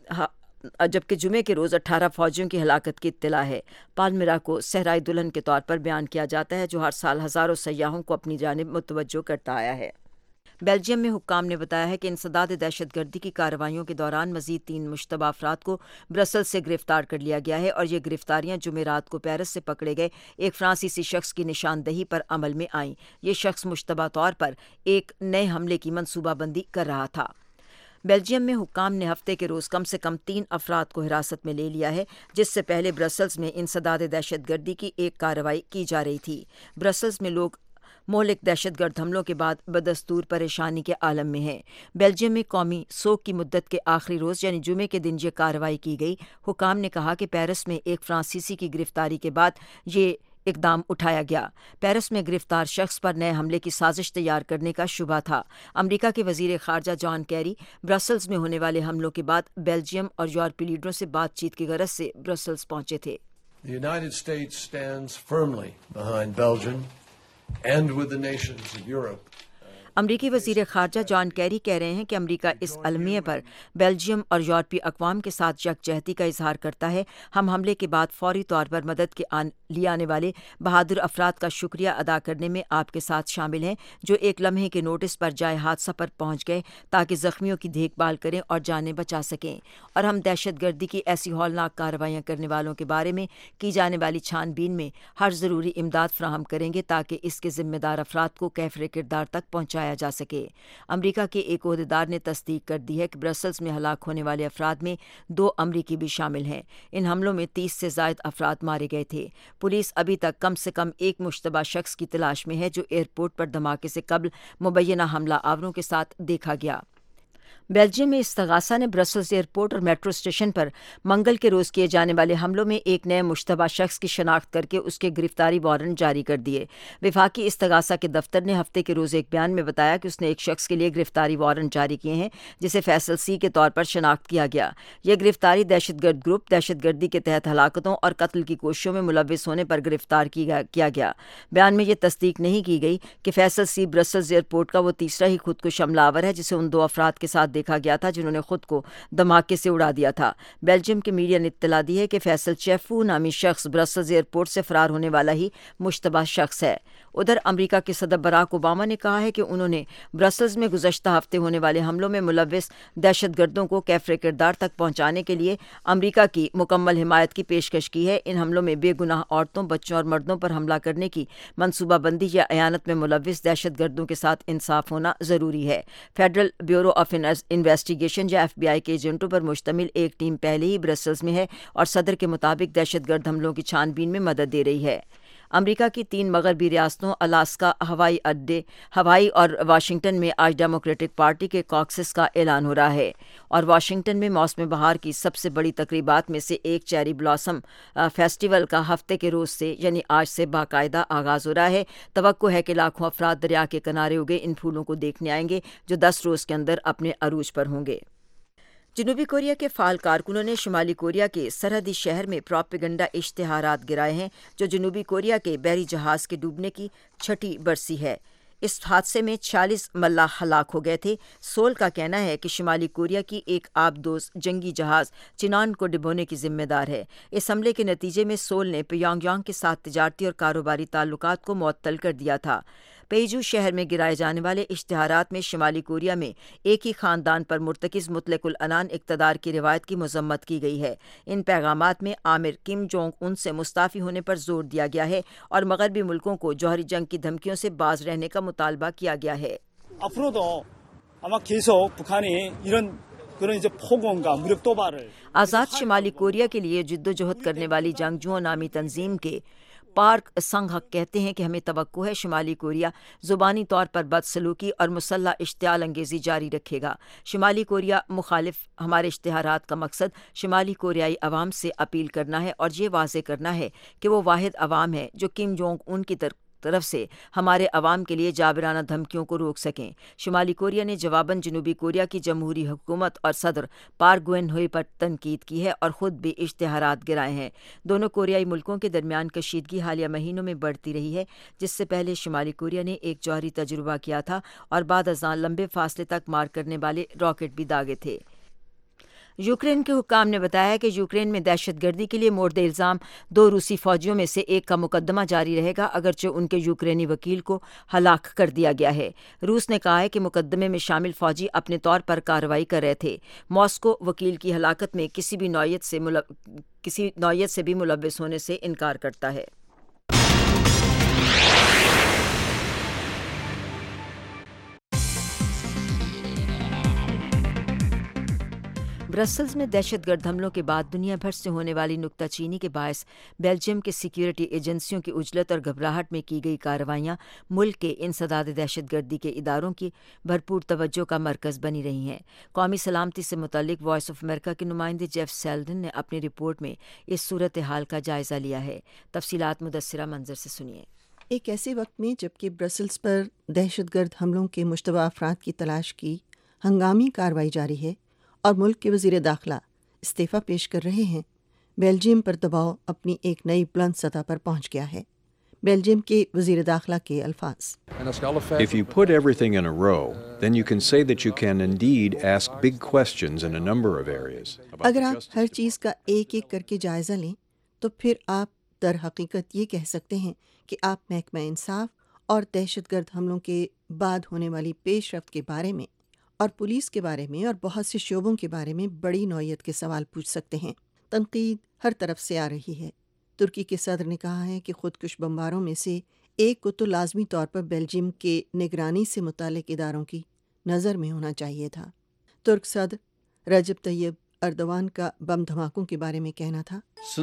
جبکہ جمعے کے روز اٹھارہ فوجیوں کی ہلاکت کی اطلاع ہے۔ پالمیرا کو صحرائی دلہن کے طور پر بیان کیا جاتا ہے جو ہر سال ہزاروں سیاحوں کو اپنی جانب متوجہ کرتا آیا ہے۔ بیلجیم میں حکام نے بتایا ہے کہ انسداد دہشت گردی کی کارروائیوں کے دوران مزید تین مشتبہ افراد کو برسلز سے گرفتار کر لیا گیا ہے اور یہ گرفتاریاں جمعرات کو پیرس سے پکڑے گئے ایک فرانسیسی شخص کی نشاندہی پر عمل میں آئیں۔ یہ شخص مشتبہ طور پر ایک نئے حملے کی منصوبہ بندی کر رہا تھا۔ بیلجیم میں حکام نے ہفتے کے روز کم سے کم تین افراد کو حراست میں لے لیا ہے جس سے پہلے برسلز میں انسداد دہشت گردی کی ایک کارروائی کی جا رہی تھی۔ برسلز میں لوگ مہلک دہشت گرد حملوں کے بعد بدستور پریشانی کے عالم میں ہیں۔ بیلجیم میں قومی سوگ کی مدت کے آخری روز یعنی جمعے کے دن یہ کارروائی کی گئی۔ حکام نے کہا کہ پیرس میں ایک فرانسیسی کی گرفتاری کے بعد یہ اقدام اٹھایا گیا۔ پیرس میں گرفتار شخص پر نئے حملے کی سازش تیار کرنے کا شبہ تھا۔ امریکہ کے وزیر خارجہ جان کیری برسلز میں ہونے والے حملوں کے بعد بیلجیم اور یورپی لیڈروں سے بات چیت کی غرض سے برسلز پہنچے تھے۔
The United States stands firmly behind Belgium and with the nations of Europe.
امریکی وزیر خارجہ جان کیری کہہ رہے ہیں کہ امریکہ اس المیہ پر بیلجیم اور یورپی اقوام کے ساتھ یکجہتی کا اظہار کرتا ہے۔ ہم حملے کے بعد فوری طور پر مدد کے آن لیے آنے والے بہادر افراد کا شکریہ ادا کرنے میں آپ کے ساتھ شامل ہیں جو ایک لمحے کے نوٹس پر جائے حادثہ پر پہنچ گئے تاکہ زخمیوں کی دیکھ بھال کریں اور جانیں بچا سکیں، اور ہم دہشت گردی کی ایسی ہولناک کارروائیاں کرنے والوں کے بارے میں کی جانے والی چھان بین میں ہر ضروری امداد فراہم کریں گے تاکہ اس کے ذمہ دار افراد کو کیفر کردار تک پہنچایا جا سکے۔ امریکہ کے ایک عہدیدار نے تصدیق کر دی ہے کہ برسلز میں ہلاک ہونے والے افراد میں دو امریکی بھی شامل ہیں۔ ان حملوں میں تیس سے زائد افراد مارے گئے تھے۔ پولیس ابھی تک کم سے کم ایک مشتبہ شخص کی تلاش میں ہے جو ایئرپورٹ پر دھماکے سے قبل مبینہ حملہ آوروں کے ساتھ دیکھا گیا۔ بیلجیم میں استغاثہ نے برسلز ایئرپورٹ اور میٹرو اسٹیشن پر منگل کے روز کیے جانے والے حملوں میں ایک نئے مشتبہ شخص کی شناخت کر کے اس کے گرفتاری وارنٹ جاری کر دیے۔ وفاقی استغاثہ کے دفتر نے ہفتے کے روز ایک بیان میں بتایا کہ اس نے ایک شخص کے لیے گرفتاری وارنٹ جاری کیے ہیں جسے فیصل سی کے طور پر شناخت کیا گیا۔ یہ گرفتاری دہشت گرد گروپ دہشت گردی کے تحت ہلاکتوں اور قتل کی کوششوں میں ملوث ہونے پر گرفتار کیا گیا۔ بیان میں یہ تصدیق نہیں کی گئی کہ فیصل سی برسلز ایئرپورٹ کا وہ تیسرا ہی خودکش حملہ آور ہے جسے ان دو افراد کے ساتھ देखा गया था जिन्होंने खुद को धमाके से उड़ा दिया था। बेल्जियम के मीडिया ने इत्तला दी है कि फैसल चेफू नामी शख्स ब्रसल्स एयरपोर्ट से फरार होने वाला ही मुश्तबा शख्स है। उधर अमरीका के सदर बराक ओबामा ने कहा है कि उन्होंने ब्रसल्स में गुज़श्ता हफ्ते होने वाले हमलों में मुलव्विस दहशतगर्दों को कैफरे किरदार तक पहुंचाने के लिए अमरीका की मुकम्मल हिमायत की पेशकश की है। इन हमलों में बेगुनाह औरतों, बच्चों और मर्दों पर हमला करने की मनसूबाबंदी या अयानत में मुलव्विस दहशतगर्दों के साथ इंसाफ होना ज़रूरी है। फेडरल ब्यूरो ऑफ इन्वेस्टिगेशन या एफ बी आई के एजेंटों पर मुश्तमिल एक टीम पहले ही ब्रसल्स में है और सदर के मुताबिक दहशतगर्द हमलों की छानबीन में मदद दे रही है। अमरीका की तीन मगरबी रियासतों अलास्का, हवाई अड्डे हवाई और वाशिंगटन में आज डेमोक्रेटिक पार्टी के कॉकसिस का ऐलान हो रहा है और वाशिंगटन में मौसम बहार की सबसे बड़ी तकरीबात में से एक चेरी ब्लॉसम फेस्टिवल का हफ्ते के रोज़ से यानी आज से बाकायदा आगाज़ हो रहा है। तवक्को है कि लाखों अफराद दरिया के किनारे उगे इन फूलों को देखने आएंगे जो दस रोज़ के अंदर अपने अरूज पर होंगे। जनूबी कोरिया के फाल कारकुनों ने शुमाली कोरिया के सरहदी शहर में प्रोपेगेंडा इश्तिहारात गिराए हैं जो जनूबी कोरिया के बहरी जहाज के डूबने की छठी बरसी है। इस हादसे में छियालीस मल्लाह हलाक हो गए थे। सोल का कहना है कि शुमाली कोरिया की एक आबदोज जंगी जहाज चिनान को डिबोने की जिम्मेदार है। इस हमले के नतीजे में सोल ने प्योंगयांग के साथ तिजारती और कारोबारी ताल्लुकात को मुअत्तल कर दिया था। पेजू शहर में गिराए जाने वाले इश्तिहारात में शुमाली कोरिया में एक ही खानदान पर मुर्तकिज मुतलकुल अनान इक़्तिदार की रिवायत की मजम्मत की गई है। इन पैगामात में आमिर किम जोंग उन से मुस्ताफ़ी होने पर जोर दिया गया है और मगरबी मुल्कों को जौहरी जंग की धमकियों से बाज रहने का मुतालबा किया गया है। आज़ाद शुमाली कोरिया के लिए जिद्दोजहद करने वाली जंगजुओं नामी तंजीम के पार्क संघ कहते हैं कि हमें तवक्को है शुमाली कोरिया ज़ुबानी तौर पर बदसलूकी और मुसल्ला इश्तियाल अंगेज़ी जारी रखेगा। शुमाली कोरिया मुखालिफ हमारे इश्तिहारात का मकसद शुमाली कोरियाई अवाम से अपील करना है और ये वाज़े करना है कि वो वाहिद अवाम है जो किम जोंग उन की तरफ तरफ से हमारे अवाम के लिए जाबिराना धमकियों को रोक सकें। शुमाली कोरिया ने जवाबन जनूबी कोरिया की जमहूरी हुकूमत और सदर पार्क गुएन हुई पर तनकीद की है और ख़ुद भी इश्तिहारात गिराए हैं। दोनों कोरियाई मुल्कों के दरमियान कशीदगी हालिया महीनों में बढ़ती रही है, जिससे पहले शुमाली कोरिया ने एक जौहरी तजुर्बा किया था और बाद अज़ां लंबे फासले तक मार करने वाले रॉकेट भी दागे थे। यूक्रेन के हुक्काम ने बताया कि यूक्रेन में दहशतगर्दी के लिए मोर्द इल्ज़ाम दो रूसी फौजियों में से एक का मुकदमा जारी रहेगा, अगरचे उनके यूक्रेनी वकील को हलाक कर दिया गया है। रूस ने कहा है कि मुकदमे में शामिल फौजी अपने तौर पर कार्रवाई कर रहे थे। मॉस्को वकील की हलाकत में किसी भी नौयत से किसी नौयत से भी मुलव्विस होने से इनकार करता है। ब्रसल्स में दहशतगर्द हमलों के बाद दुनिया भर से होने वाली नुक्ताचीनी के बायस बेल्जियम के सिक्योरिटी एजेंसियों की उजलत और घबराहट में की गई कार्रवाइयाँ मुल्क के इंसदाद दहशतगर्दी के इदारों की भरपूर तवज्जो का मरकज़ बनी रही हैं। कौमी सलामती से मुतल्लिक वॉइस ऑफ अमेरिका के नुमाइंदे जेफ सेल्डन ने अपनी रिपोर्ट में इस सूरत हाल का जायज़ा लिया है। तफसीलात मुदस्सिरा मंजर से सुनिए।
एक ऐसे वक्त में जबकि ब्रसल्स पर दहशतगर्द हमलों के मुश्तबा अफराद की तलाश की हंगामी कार्रवाई जारी है और मुल्क के वज़ीर दाखिला इस्तीफ़ा पेश कर रहे हैं, बेल्जियम पर दबाव अपनी एक नई बुलंद सतह पर पहुंच गया है। बेल्जियम के वज़ीर दाखिला के अल्फाज।
If you put everything in a row, then you can say that you can indeed ask big questions in a number of areas.
अगर आप हर चीज़ का एक एक करके जायज़ा लें तो फिर आप दर हकीकत ये कह सकते हैं कि आप महकमा इंसाफ और दहशतगर्द हमलों के बाद होने वाली पेशरफ्त के बारे में और पुलिस के बारे में और बहुत से शोबों के बारे में बड़ी नौयत के सवाल पूछ सकते हैं। तनकीद हर तरफ से आ रही है। तुर्की के सदर ने कहा है कि खुदकुश बमबारों में से एक को तो लाजमी तौर पर बेल्जियम के निगरानी से मुतालिक इदारों की नज़र में होना चाहिए था। तुर्क सदर रजब तैयब अर्दवान का बम धमाकों के बारे में कहना था।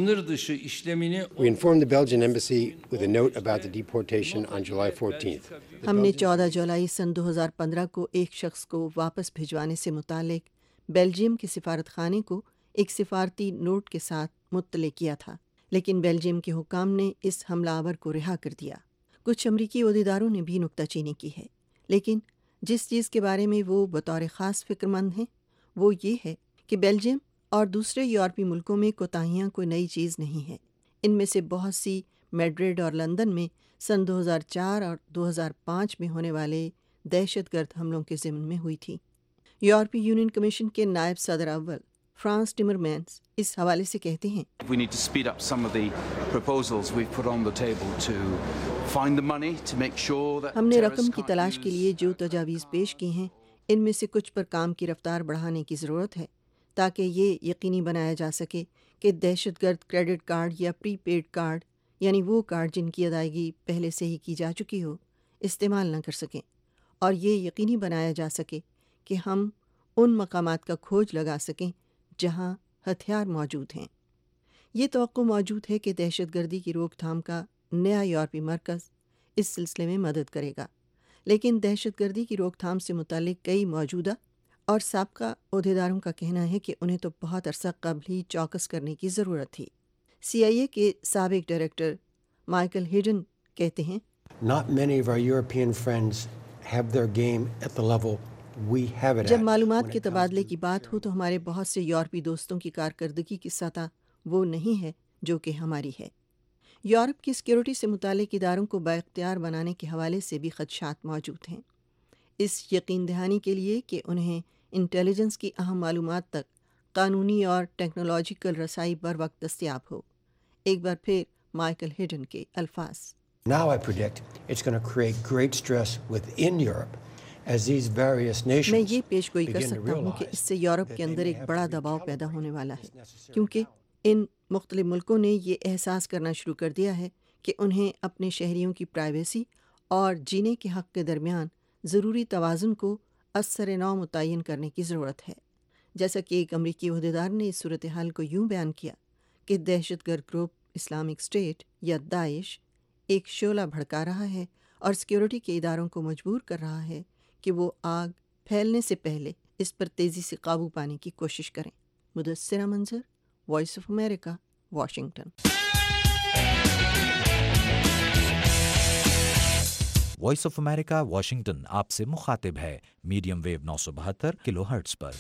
We informed the Belgian embassy with a note about the deportation on July fourteenth.
हमने चौदह जुलाई सन दो हज़ार पंद्रह को एक शख्स को वापस भिजवाने से मुतालिक बेल्जियम के सिफारत खाने को एक सिफारती नोट के साथ मुत्तले किया था, लेकिन बेल्जियम के हुकाम ने इस हमलावर को रिहा कर दिया। कुछ अमरीकी ओहदेदारों ने भी नुक्ताचीनी की है, लेकिन जिस चीज़ के बारे में वो बतौर ख़ास फ़िक्रमंद हैं वो ये है कि बेल्जियम और दूसरे यूरोपीय मुल्कों में कोताहियाँ कोई नई चीज़ नहीं है। इनमें से बहुत सी मैड्रिड और लंदन में सन दो हज़ार चार और दो हज़ार पाँच में होने वाले दहशतगर्द हमलों के ज़िम्न में हुई थी। یورپی یونین کمیشن کے نائب صدر اول فرانس ٹمرمینس اس حوالے سے کہتے ہیں
We need to speed up some of the proposals we've put on the table to find the money to make sure that
ہم نے رقم کی تلاش کے لیے جو تجاویز پیش کی ہیں ان میں سے کچھ پر کام کی رفتار بڑھانے کی ضرورت ہے تاکہ یہ یقینی بنایا جا سکے کہ دہشت گرد کریڈٹ کارڈ یا پری پیڈ کارڈ یعنی وہ کارڈ جن کی ادائیگی پہلے سے ہی کی جا چکی ہو استعمال نہ کر سکیں، اور یہ یقینی بنایا جا سکے کہ ہم ان مقامات کا کھوج لگا سکیں جہاں ہتھیار موجود ہیں۔ یہ توقع موجود ہے کہ دہشت گردی کی روک تھام کا نیا یورپی مرکز اس سلسلے میں مدد کرے گا، لیکن دہشت گردی کی روک تھام سے متعلق کئی موجودہ اور سابقہ عہدیداروں کا کہنا ہے کہ انہیں تو بہت عرصہ قبل ہی چوکس کرنے کی ضرورت تھی۔ سی آئی اے کے سابق ڈائریکٹر مائیکل ہیڈن کہتے ہیں
Not many of our European friends have their game at the level we have it at.
جب معلومات کے تبادلے کی بات ہو تو ہمارے بہت سے یورپی دوستوں کی کارکردگی کی سطح وہ نہیں ہے جو کہ ہماری ہے۔ یورپ کی سیکیورٹی سے متعلق اداروں کو بااختیار بنانے کے حوالے سے بھی خدشات موجود ہیں، اس یقین دہانی کے لیے کہ انہیں انٹیلیجنس کی اہم معلومات تک قانونی اور ٹیکنالوجیکل رسائی بر وقت دستیاب ہو۔ ایک بار پھر مائیکل ہیڈن کے الفاظ
Now I predict it's going to create great stress within Europe as these various nations
میں یہ پیش گوئی کر
begin to
سکتا ہوں کہ
realize
اس سے یورپ کے اندر ایک بڑا دباؤ پیدا ہونے والا ہے، کیونکہ ان مختلف ملکوں نے یہ احساس کرنا شروع کر دیا ہے کہ انہیں اپنے شہریوں کی پرائیویسی اور جینے کے حق کے درمیان ضروری توازن کو از سر نو متعین کرنے کی ضرورت ہے۔ جیسا کہ ایک امریکی عہدیدار نے اس صورتحال کو یوں بیان کیا کہ دہشت گرد گروپ اسلامک اسٹیٹ یا داعش ایک شعلہ بھڑکا رہا ہے اور سیکیورٹی کے اداروں کو مجبور کر رہا ہے کہ وہ آگ پھیلنے سے پہلے اس پر تیزی سے قابو پانے کی کوشش کریں۔ Mudassira Manzar, voice of America, Washington.
Voice of America Washington آپ سے مخاطب ہے میڈیم ویو نو سو بہتر کلو ہرٹز پر۔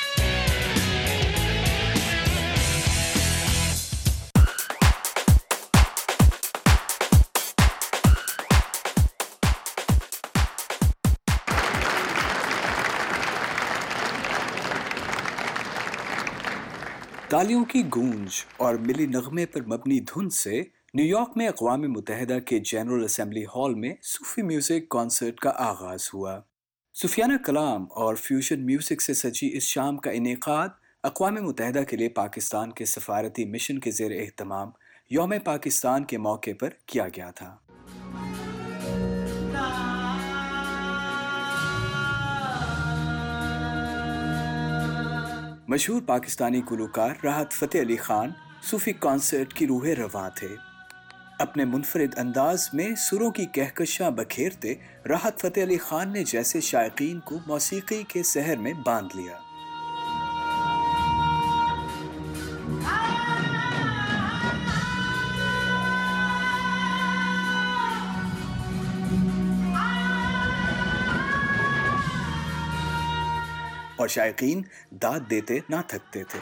تالیوں کی گونج اور ملی نغمے پر مبنی دھن سے نیو یارک میں اقوام متحدہ کے جنرل اسمبلی ہال میں صوفی میوزک کانسرٹ کا آغاز ہوا۔ صوفیانہ کلام اور فیوژن میوزک سے سجی اس شام کا انعقاد اقوام متحدہ کے لیے پاکستان کے سفارتی مشن کے زیر اہتمام یوم پاکستان کے موقع پر کیا گیا تھا۔ مشہور پاکستانی گلوکار راحت فتح علی خان صوفی کانسرٹ کی روح رواں تھے۔ اپنے منفرد انداز میں سروں کی کہکشاں بکھیرتے راحت فتح علی خان نے جیسے شائقین کو موسیقی کے سحر میں باندھ لیا۔ اور شائقین داد دیتے نہ تھکتے تھے۔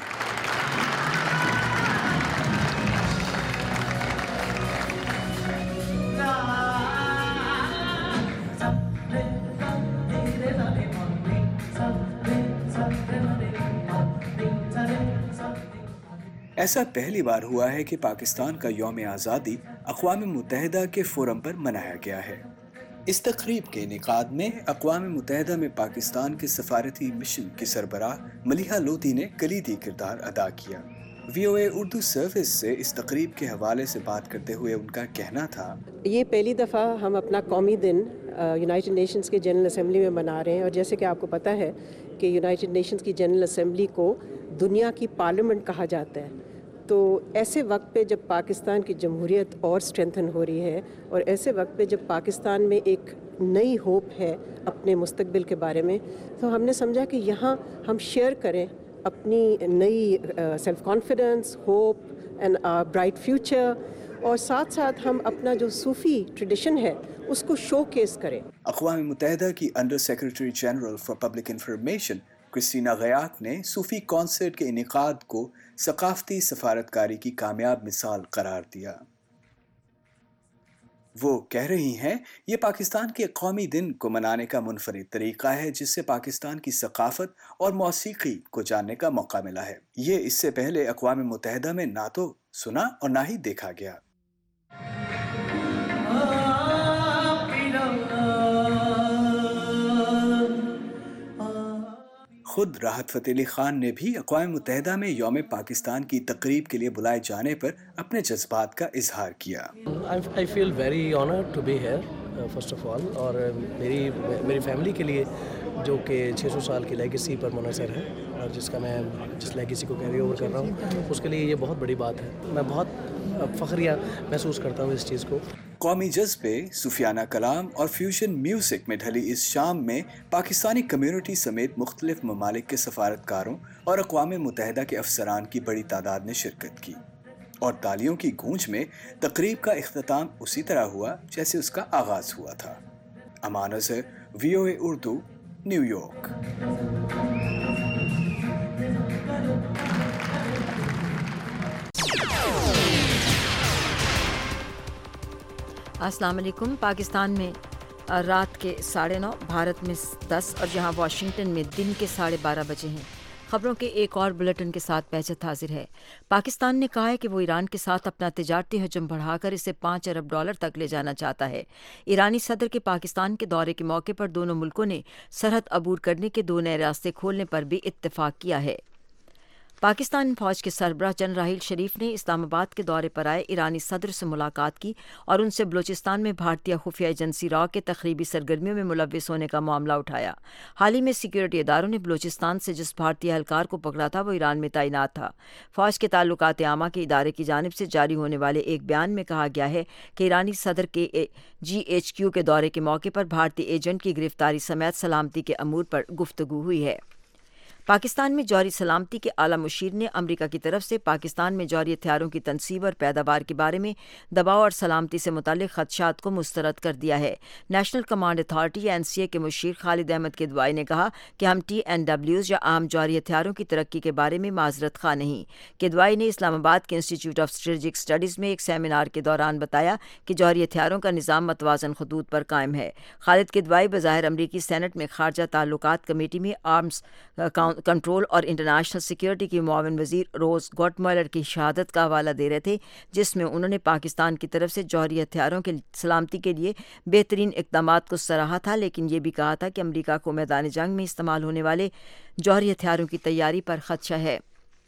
ایسا پہلی بار ہوا ہے کہ پاکستان کا یوم آزادی اقوام متحدہ کے فورم پر منایا گیا ہے۔ اس تقریب کے انعقاد میں اقوام متحدہ میں پاکستان کے سفارتی مشن کی سربراہ ملیحہ لودھی نے کلیدی کردار ادا کیا۔ وی او اے اردو سروس سے اس تقریب کے حوالے سے بات کرتے ہوئے ان کا کہنا تھا،
یہ پہلی دفعہ ہم اپنا قومی دن یونائٹڈ نیشنز کے جنرل اسمبلی میں منا رہے ہیں، اور جیسے کہ آپ کو پتہ ہے کہ یونائٹڈ نیشنز کی جنرل اسمبلی کو دنیا کی پارلیمنٹ کہا جاتا ہے، تو ایسے وقت پہ جب پاکستان کی جمہوریت اور اسٹرینتھن ہو رہی ہے، اور ایسے وقت پہ جب پاکستان میں ایک نئی ہوپ ہے اپنے مستقبل کے بارے میں، تو ہم نے سمجھا کہ یہاں ہم شیئر کریں اپنی نئی self confidence, hope and bright future, اور ساتھ ساتھ ہم اپنا جو صوفی ٹریڈیشن ہے اس کو شو کیس کریں۔
اقوام متحدہ کی under secretary general for public information Cristina غیاق نے صوفی کانسرٹ کے انعقاد کو ثقافتی سفارتکاری کی کامیاب مثال قرار دیا۔ وہ کہہ رہی ہیں یہ پاکستان کے قومی دن کو منانے کا منفرد طریقہ ہے جس سے پاکستان کی ثقافت اور موسیقی کو جاننے کا موقع ملا ہے. یہ اس سے پہلے اقوام متحدہ میں نہ تو سنا اور نہ ہی دیکھا گیا. خود راحت فتح علی خان نے بھی اقوام متحدہ میں یوم پاکستان کی تقریب کے لیے بلائے جانے پر اپنے جذبات کا اظہار کیا.
I feel very honored to be here, first of all, اور میری میری فیملی کے لیے جو کہ چھ سو سال کی لیگیسی پر منحصر ہے اور جس کا میں جس لیگیسی کو کیری اوور کر رہا ہوں اس کے لیے یہ بہت بڑی بات ہے. میں بہت فخریہ محسوس کرتا ہوں اس چیز کو.
قومی جذبے، صوفیانہ کلام اور فیوژن میوزک میں ڈھلی اس شام میں پاکستانی کمیونٹی سمیت مختلف ممالک کے سفارتکاروں اور اقوام متحدہ کے افسران کی بڑی تعداد نے شرکت کی اور تالیوں کی گونج میں تقریب کا اختتام اسی طرح ہوا جیسے اس کا آغاز ہوا تھا. Aman Azhar, V O A Urdu, New York.
السلام علیکم. پاکستان میں رات کے ساڑھے نو، بھارت میں دس اور جہاں واشنگٹن میں دن کے ساڑھے بارہ بجے ہیں. خبروں کے ایک اور بلٹن کے ساتھ بہجت حاضر ہے. پاکستان نے کہا ہے کہ وہ ایران کے ساتھ اپنا تجارتی حجم بڑھا کر اسے پانچ ارب ڈالر تک لے جانا چاہتا ہے. ایرانی صدر کے پاکستان کے دورے کے موقع پر دونوں ملکوں نے سرحد عبور کرنے کے دو نئے راستے کھولنے پر بھی اتفاق کیا ہے. پاکستان فوج کے سربراہ جنرل راحیل شریف نے اسلام آباد کے دورے پر آئے ایرانی صدر سے ملاقات کی اور ان سے بلوچستان میں بھارتیہ خفیہ ایجنسی را کے تخریبی سرگرمیوں میں ملوث ہونے کا معاملہ اٹھایا. حال ہی میں سیکیورٹی اداروں نے بلوچستان سے جس بھارتی اہلکار کو پکڑا تھا وہ ایران میں تعینات تھا. فوج کے تعلقات عامہ کے ادارے کی جانب سے جاری ہونے والے ایک بیان میں کہا گیا ہے کہ ایرانی صدر کے جی ایچ کیو کے دورے کے موقع پر بھارتی ایجنٹ کی گرفتاری سمیت سلامتی کے امور پر گفتگو ہوئی ہے. پاکستان میں جوہری سلامتی کے اعلیٰ مشیر نے امریکہ کی طرف سے پاکستان میں جوہری ہتھیاروں کی تنصیب اور پیداوار کے بارے میں دباؤ اور سلامتی سے متعلق خدشات کو مسترد کر دیا ہے. National command authority N C A کے مشیر خالد احمد کدوئی نے کہا کہ ہم ٹی این ڈبلیوز یا عام جوہری ہتھیاروں کی ترقی کے بارے میں معذرت خواہ نہیں. کدوئی نے اسلام آباد کے انسٹیٹیوٹ آف اسٹریٹجک اسٹڈیز میں ایک سیمینار کے دوران بتایا کہ جوہری ہتھیاروں کا نظام متوازن خطوط پر قائم ہے. خالد کدوئی بظاہر امریکی سینٹ میں خارجہ تعلقات کمیٹی میں آرمز کنٹرول اور انٹرنیشنل سیکیورٹی کی معاون وزیر روز گوٹمالر کی شہادت کا حوالہ دے رہے تھے جس میں انہوں نے پاکستان کی طرف سے جوہری ہتھیاروں کی سلامتی کے لیے بہترین اقدامات کو سراہا تھا، لیکن یہ بھی کہا تھا کہ امریکہ کو میدان جنگ میں استعمال ہونے والے جوہری ہتھیاروں کی تیاری پر خدشہ ہے.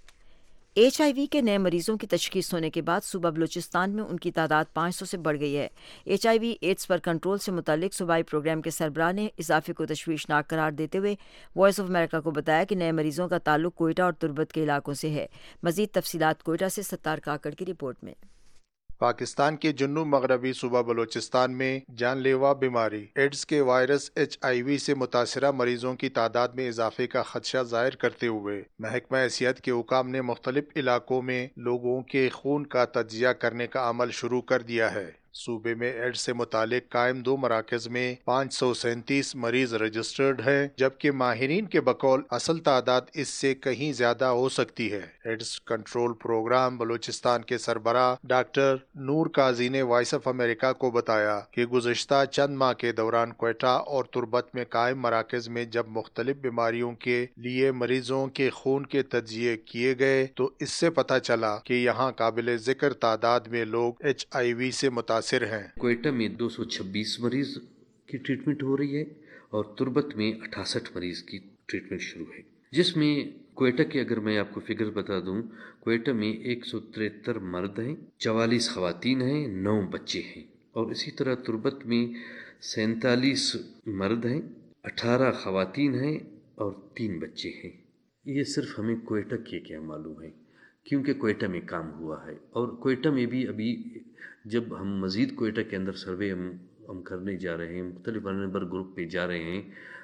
ایچ آئی وی کے نئے مریضوں کی تشخیص ہونے کے بعد صوبہ بلوچستان میں ان کی تعداد پانچ سو سے بڑھ گئی ہے. ایچ آئی وی ایڈز پر کنٹرول سے متعلق صوبائی پروگرام کے سربراہ نے اضافے کو تشویشناک قرار دیتے ہوئے وائس آف امریکہ کو بتایا کہ نئے مریضوں کا تعلق کوئٹہ اور تربت کے علاقوں سے ہے. مزید تفصیلات کوئٹہ سے ستار کاکڑ کی رپورٹ میں.
پاکستان کے جنوب مغربی صوبہ بلوچستان میں جان لیوا بیماری ایڈز کے وائرس ایچ آئی وی سے متاثرہ مریضوں کی تعداد میں اضافے کا خدشہ ظاہر کرتے ہوئے محکمہ صحت کے حکام نے مختلف علاقوں میں لوگوں کے خون کا تجزیہ کرنے کا عمل شروع کر دیا ہے. صوبے میں ایڈز سے متعلق قائم دو مراکز میں پانچ سو سینتیس مریض رجسٹرڈ ہیں، جبکہ ماہرین کے بقول اصل تعداد اس سے کہیں زیادہ ہو سکتی ہے. ایڈز کنٹرول پروگرام بلوچستان کے سربراہ ڈاکٹر نور قاضی نے وائس آف امریکہ کو بتایا کہ گزشتہ چند ماہ کے دوران کوئٹہ اور تربت میں قائم مراکز میں جب مختلف بیماریوں کے لیے مریضوں کے خون کے تجزیے کیے گئے تو اس سے پتہ چلا کہ یہاں قابل ذکر تعداد میں لوگ ایچ آئی وی سے متاثر ہیں.
کوئٹہ میں دو سو چھبیس مریض کی ٹریٹمنٹ ہو رہی ہے اور تربت میں اٹھاسٹھ مریض کی ٹریٹمنٹ شروع ہے، جس میں کوئٹہ کے اگر میں آپ کو فگر بتا دوں کوئٹہ میں ایک سو تریہتر مرد ہیں، چوالیس خواتین ہیں، نو بچے ہیں، اور اسی طرح تربت میں سینتالیس مرد ہیں، اٹھارہ خواتین ہیں اور تین بچے ہیں. یہ صرف ہمیں کوئٹہ کے کیا معلوم ہے کیونکہ کوئٹہ میں کام ہوا ہے، اور کوئٹہ میں بھی ابھی جب ہم مزید کوئٹہ کے اندر سروے ہم ہم کرنے جا رہے ہیں، مختلف نمبر گروپ پہ جا رہے ہیں،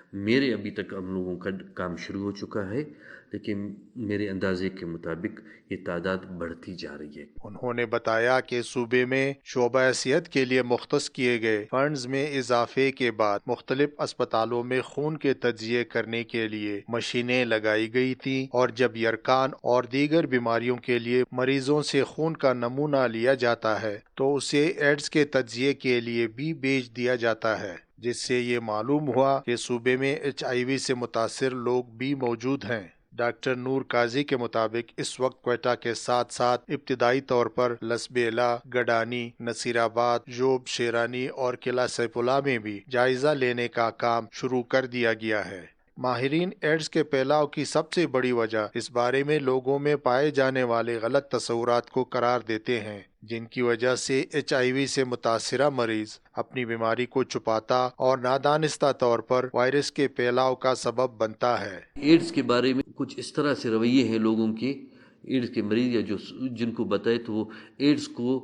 میرے ابھی تک ہم لوگوں کا کام شروع ہو چکا ہے، لیکن میرے اندازے کے مطابق یہ تعداد بڑھتی جا رہی ہے۔
انہوں نے بتایا کہ صوبے میں شعبہ صحت کے لیے مختص کیے گئے فنڈز میں اضافے کے بعد مختلف اسپتالوں میں خون کے تجزیے کرنے کے لیے مشینیں لگائی گئی تھیں، اور جب یرکان اور دیگر بیماریوں کے لیے مریضوں سے خون کا نمونہ لیا جاتا ہے تو اسے ایڈز کے تجزیے کے لیے بھی بھیج دیا جاتا ہے، جس سے یہ معلوم ہوا کہ صوبے میں ایچ آئی وی سے متاثر لوگ بھی موجود ہیں۔ ڈاکٹر نور قاضی کے مطابق اس وقت کوئٹہ کے ساتھ ساتھ ابتدائی طور پر لسبیلا، گڈانی، نصیر آباد، جوب، شیرانی اور قلعہ سیف اللہ میں بھی جائزہ لینے کا کام شروع کر دیا گیا ہے۔ ماہرین ایڈز کے پھیلاؤ کی سب سے بڑی وجہ اس بارے میں لوگوں میں پائے جانے والے غلط تصورات کو قرار دیتے ہیں، جن کی وجہ سے ایچ آئی وی سے متاثرہ مریض اپنی بیماری کو چھپاتا اور نادانستہ طور پر وائرس کے پھیلاؤ کا سبب بنتا ہے۔
ایڈز کے بارے میں کچھ اس طرح سے رویے ہیں لوگوں کے، ایڈز کے مریض یا جو جن کو بتائے تو وہ ایڈز کو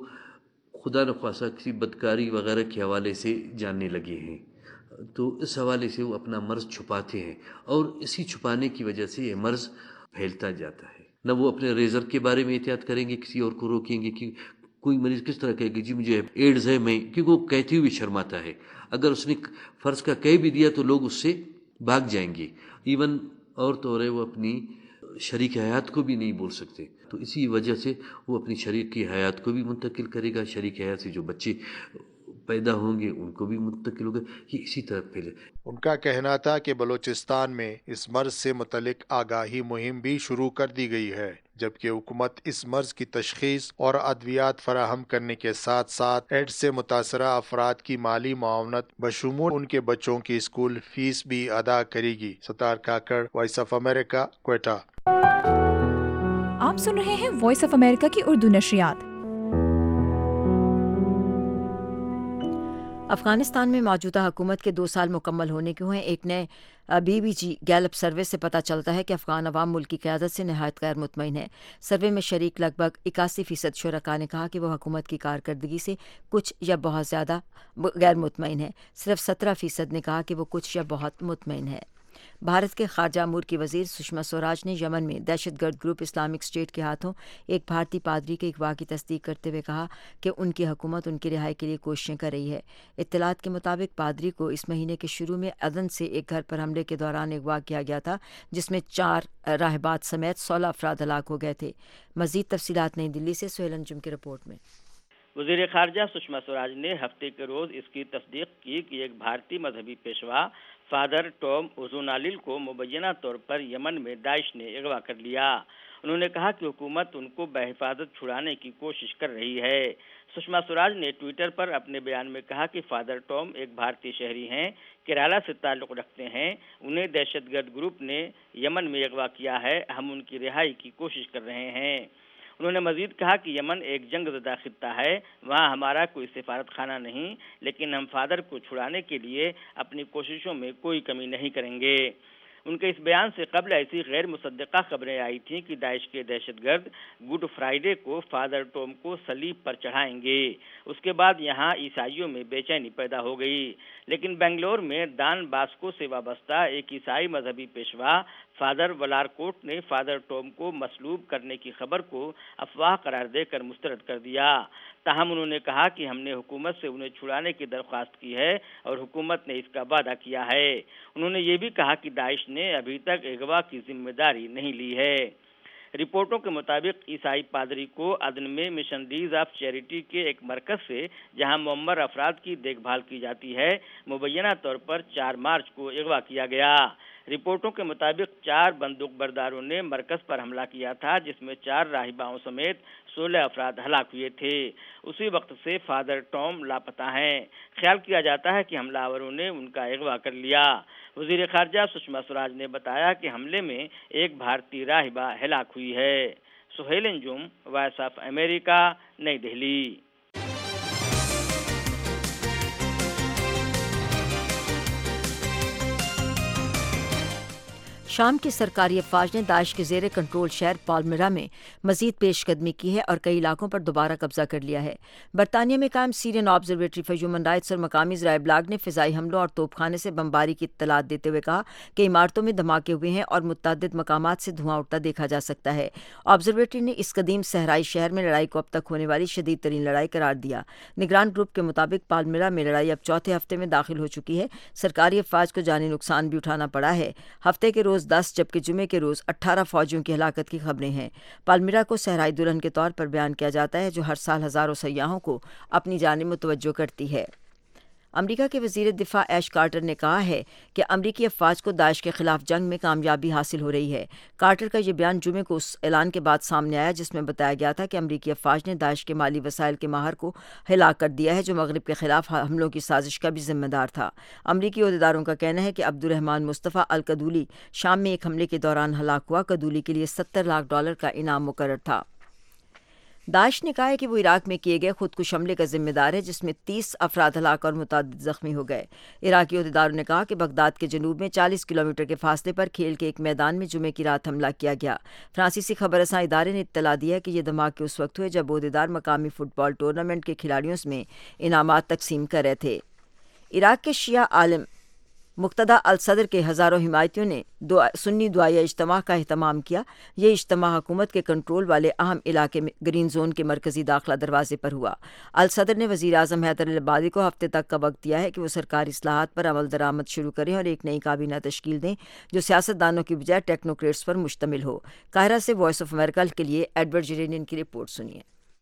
خدا نخواستہ کسی بدکاری وغیرہ کے حوالے سے جاننے لگے ہیں، تو اس حوالے سے وہ اپنا مرض چھپاتے ہیں، اور اسی چھپانے کی وجہ سے یہ مرض پھیلتا جاتا ہے۔ نہ وہ اپنے ریزر کے بارے میں احتیاط کریں گے، کسی اور کو روکیں گے کہ کوئی مریض کس طرح کہے گا جی مجھے ایڈز ہے، میں کیونکہ وہ کہتے ہوئے شرماتا ہے، اگر اس نے فرض کا کہہ بھی دیا تو لوگ اس سے بھاگ جائیں گے، ایون اور تو ہے وہ اپنی شریک حیات کو بھی نہیں بول سکتے، تو اسی وجہ سے وہ اپنی شریک کی حیات کو بھی منتقل کرے گا، شریک حیات سے جو بچے پیدا ہوں گے ان کو بھی منتقل ہوگا، یہ اسی طرح پھیلے۔
ان کا کہنا تھا کہ بلوچستان میں اس مرض سے متعلق آگاہی مہم بھی شروع کر دی گئی ہے، جبکہ حکومت اس مرض کی تشخیص اور ادویات فراہم کرنے کے ساتھ ساتھ ایڈز سے متاثرہ افراد کی مالی معاونت بشمول ان کے بچوں کی اسکول فیس بھی ادا کرے گی۔ Sattar Kakar, voice of America, Quetta.
آپ سن رہے ہیں وائس آف امریکہ کی اردو نشریات۔
افغانستان میں موجودہ حکومت کے دو سال مکمل ہونے کے ہوئے ایک نئے B B G Gallup survey سے پتہ چلتا ہے کہ افغان عوام ملک کی قیادت سے نہایت غیر مطمئن ہے۔ سروے میں شریک لگ بھگ اکاسی فیصد شرکاء نے کہا کہ وہ حکومت کی کارکردگی سے کچھ یا بہت زیادہ غیر مطمئن ہے، صرف سترہ فیصد نے کہا کہ وہ کچھ یا بہت مطمئن ہے۔ بھارت کے خارجہ امور کی وزیر سشما سوراج نے یمن میں دہشت گرد گروپ اسلامک اسٹیٹ کے ہاتھوں ایک بھارتی پادری کے اغوا کی تصدیق کرتے ہوئے کہا کہ ان کی حکومت ان کی رہائی کے لیے کوششیں کر رہی ہے۔ اطلاعات کے مطابق پادری کو اس مہینے کے شروع میں عدن سے ایک گھر پر حملے کے دوران اغوا کیا گیا تھا، جس میں چار راہبات سمیت سولہ افراد ہلاک ہو گئے تھے۔ مزید تفصیلات نئی دلی سے سہیل انجم کی رپورٹ میں۔
وزیر خارجہ سشما سوراج نے ہفتے کے روز اس کی تصدیق کی کہ ایک بھارتی مذہبی پیشوا فادر ٹام اوزونالل کو مبینہ طور پر یمن میں داعش نے اغوا کر لیا۔ انہوں نے کہا کہ حکومت ان کو بحفاظت چھڑانے کی کوشش کر رہی ہے۔ سشما سوراج نے ٹویٹر پر اپنے بیان میں کہا کہ فادر ٹام ایک بھارتی شہری ہیں، کیرالہ سے تعلق رکھتے ہیں، انہیں دہشت گرد گروپ نے یمن میں اغوا کیا ہے، ہم ان کی رہائی کی کوشش کر رہے ہیں۔ انہوں نے مزید کہا کہ یمن ایک جنگ زدہ خطہ ہے، وہاں ہمارا کوئی سفارت خانہ نہیں، لیکن ہم فادر کو چھڑانے کے لیے اپنی کوششوں میں کوئی کمی نہیں کریں گے۔ ان کے اس بیان سے قبل ایسی غیر مصدقہ خبریں آئی تھیں کہ داعش کے دہشت گرد گڈ فرائیڈے کو فادر ٹام کو صلیب پر چڑھائیں گے۔ اس کے بعد یہاں عیسائیوں میں بے چینی پیدا ہو گئی، لیکن بنگلور میں دان باسکو سے وابستہ ایک عیسائی مذہبی پیشوا فادر ولارکوٹ نے فادر ٹام کو مصلوب کرنے کی خبر کو افواہ قرار دے کر مسترد کر دیا۔ تاہم انہوں نے کہا کہ ہم نے حکومت سے انہیں چھڑانے کی درخواست کی ہے اور حکومت نے اس کا وعدہ کیا ہے۔ انہوں نے یہ بھی کہا کہ داعش نے ابھی تک اغوا کی ذمہ داری نہیں لی ہے۔ رپورٹوں کے مطابق عیسائی پادری کو عدن میں مشنریز آف چیریٹی کے ایک مرکز سے جہاں معمر افراد کی دیکھ بھال کی جاتی ہے، مبینہ طور پر چار مارچ کو اغوا کیا گیا۔ رپورٹوں کے مطابق چار بندوق برداروں نے مرکز پر حملہ کیا تھا، جس میں چار راہباؤں سمیت سولہ افراد ہلاک ہوئے تھے۔ اسی وقت سے فادر ٹام لاپتہ ہیں۔ خیال کیا جاتا ہے کہ حملہ آوروں نے ان کا اغوا کر لیا۔ وزیر خارجہ سشما سوراج نے بتایا کہ حملے میں ایک بھارتی راہبہ ہلاک ہوئی ہے۔ Sohail Anjum, voice of America, نئی دہلی۔
شام کی سرکاری افواج نے داعش کے زیر کنٹرول شہر پالمیرا میں مزید پیش قدمی کی ہے اور کئی علاقوں پر دوبارہ قبضہ کر لیا ہے۔ برطانیہ میں قائم Syrian observatory for human rights اور مقامی ذرائع ابلاغ نے فضائی حملوں اور توپ خانے سے بمباری کی اطلاعات دیتے ہوئے کہا کہ عمارتوں میں دھماکے ہوئے ہیں اور متعدد مقامات سے دھواں اٹھتا دیکھا جا سکتا ہے۔ آبزرویٹری نے اس قدیم صحرائی شہر میں لڑائی کو اب تک ہونے والی شدید ترین لڑائی قرار دیا۔ نگران گروپ کے مطابق پالمیرا میں لڑائی اب چوتھے ہفتے میں داخل ہو چکی ہے۔ سرکاری افواج کو جانی نقصان بھی اٹھانا پڑا ہے۔ ہفتے کے روز دس جبکہ جمعے کے روز اٹھارہ فوجیوں کی ہلاکت کی خبریں ہیں۔ پالمیرا کو صحرائی دلہن کے طور پر بیان کیا جاتا ہے جو ہر سال ہزاروں سیاحوں کو اپنی جانب متوجہ کرتی ہے۔ امریکہ کے وزیر دفاع ایش کارٹر نے کہا ہے کہ امریکی افواج کو داعش کے خلاف جنگ میں کامیابی حاصل ہو رہی ہے۔ کارٹر کا یہ بیان جمعے کو اس اعلان کے بعد سامنے آیا جس میں بتایا گیا تھا کہ امریکی افواج نے داعش کے مالی وسائل کے ماہر کو ہلاک کر دیا ہے جو مغرب کے خلاف حملوں کی سازش کا بھی ذمہ دار تھا۔ امریکی عہدیداروں کا کہنا ہے کہ عبدالرحمان مصطفیٰ القدولی شام میں ایک حملے کے دوران ہلاک ہوا۔ قدولی کے لیے ستر لاکھ ڈالر کا انعام مقرر تھا۔ داعش نے کہا ہے کہ وہ عراق میں کیے گئے خود کش حملے کا ذمہ دار ہے جس میں تیس افراد ہلاک اور متعدد زخمی ہو گئے۔ عراقی عہدیداروں نے کہا کہ بغداد کے جنوب میں چالیس کلومیٹر کے فاصلے پر کھیل کے ایک میدان میں جمعے کی رات حملہ کیا گیا۔ فرانسیسی خبر رساں ادارے نے اطلاع دی ہے کہ یہ دھماکے اس وقت ہوئے جب عہدیدار مقامی فٹ بال ٹورنامنٹ کے کھلاڑیوں میں انعامات تقسیم کر رہے تھے۔ عراق کے شیعہ عالم مقتدی الصدر کے ہزاروں حمایتیوں نے دعا سنی دعائیہ اجتماع کا اہتمام کیا۔ یہ اجتماع حکومت کے کنٹرول والے اہم علاقے میں گرین زون کے مرکزی داخلہ دروازے پر ہوا۔ الصدر نے وزیر اعظم حیدر العبادی کو ہفتے تک کا وقت دیا ہے کہ وہ سرکاری اصلاحات پر عمل درآمد شروع کریں اور ایک نئی کابینہ تشکیل دیں جو سیاستدانوں کی بجائے ٹیکنوکریٹس پر مشتمل ہو۔ قاہرہ سے وائس آف امریکہ کے لیے ایڈورڈ جیرینین کی رپورٹ سنیے۔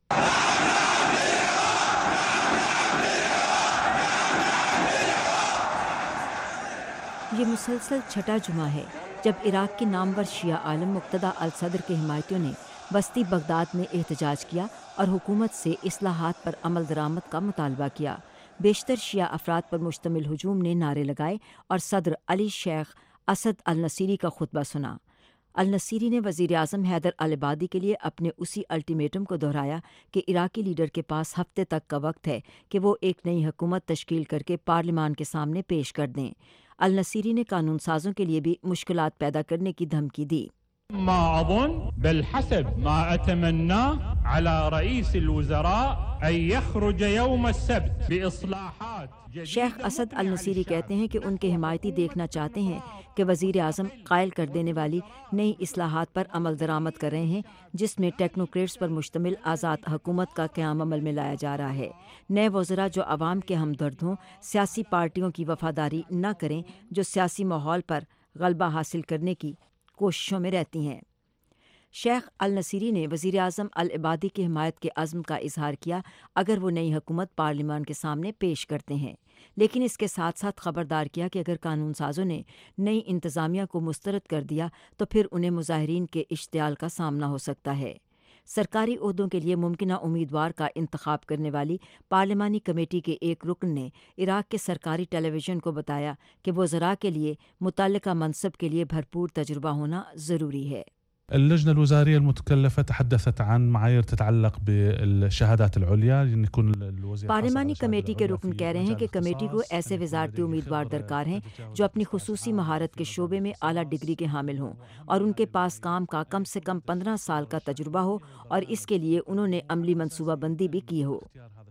یہ مسلسل چھٹا جمعہ ہے جب عراق کے نامور شیعہ عالم مقتدی الصدر کے حمایتیوں نے وسطی بغداد میں احتجاج کیا اور حکومت سے اصلاحات پر عمل درآمد کا مطالبہ کیا۔ بیشتر شیعہ افراد پر مشتمل ہجوم نے نعرے لگائے اور صدر علی شیخ اسد النصیری کا خطبہ سنا۔ النصیری نے وزیر اعظم حیدر العبادی کے لیے اپنے اسی الٹیمیٹم کو دہرایا کہ عراقی لیڈر کے پاس ہفتے تک کا وقت ہے کہ وہ ایک نئی حکومت تشکیل کر کے پارلیمان کے سامنے پیش کر دیں۔ النصیری نے قانون سازوں کے لیے بھی مشکلات پیدا کرنے کی دھمکی دی۔
ما اظن بالحسب ما اتمناه على رئيس الوزراء ان يخرج يوم السبت باصلاحات۔
شیخ اسد النصیری کہتے ہیں کہ ان کے حمایتی دیکھنا چاہتے ہیں کہ وزیر اعظم قائل کر دینے والی نئی اصلاحات پر عمل درآمد کر رہے ہیں جس میں ٹیکنوکریٹس پر مشتمل آزاد حکومت کا قیام عمل میں لایا جا رہا ہے۔ نئے وزراء جو عوام کے ہمدرد ہوں، سیاسی پارٹیوں کی وفاداری نہ کریں جو سیاسی ماحول پر غلبہ حاصل کرنے کی کوششوں میں رہتی ہیں۔ شیخ النصیری نے وزیر اعظم العبادی کی حمایت کے عزم کا اظہار کیا اگر وہ نئی حکومت پارلیمان کے سامنے پیش کرتے ہیں، لیکن اس کے ساتھ ساتھ خبردار کیا کہ اگر قانون سازوں نے نئی انتظامیہ کو مسترد کر دیا تو پھر انہیں مظاہرین کے اشتعال کا سامنا ہو سکتا ہے۔ سرکاری عہدوں کے لیے ممکنہ امیدوار کا انتخاب کرنے والی پارلیمانی کمیٹی کے ایک رکن نے عراق کے سرکاری ٹیلی ویژن کو بتایا کہ وزراء کے لیے متعلقہ منصب کے لیے بھرپور تجربہ ہونا ضروری ہے۔
اللجنة الوزارية المتكلفة تحدثت عن معايير تتعلق بالشهادات العليا يكون الوزير۔
پارلیمانی کمیٹی کے رکن کہہ رہے ہیں کہ کمیٹی کو ایسے وزارتی امیدوار درکار ہیں جو اپنی خصوصی مہارت کے شعبے میں اعلیٰ ڈگری کے حامل ہوں اور ان کے پاس کام کا کم سے کم پندرہ سال کا تجربہ ہو اور اس کے لیے انہوں نے عملی منصوبہ بندی بھی کی ہو۔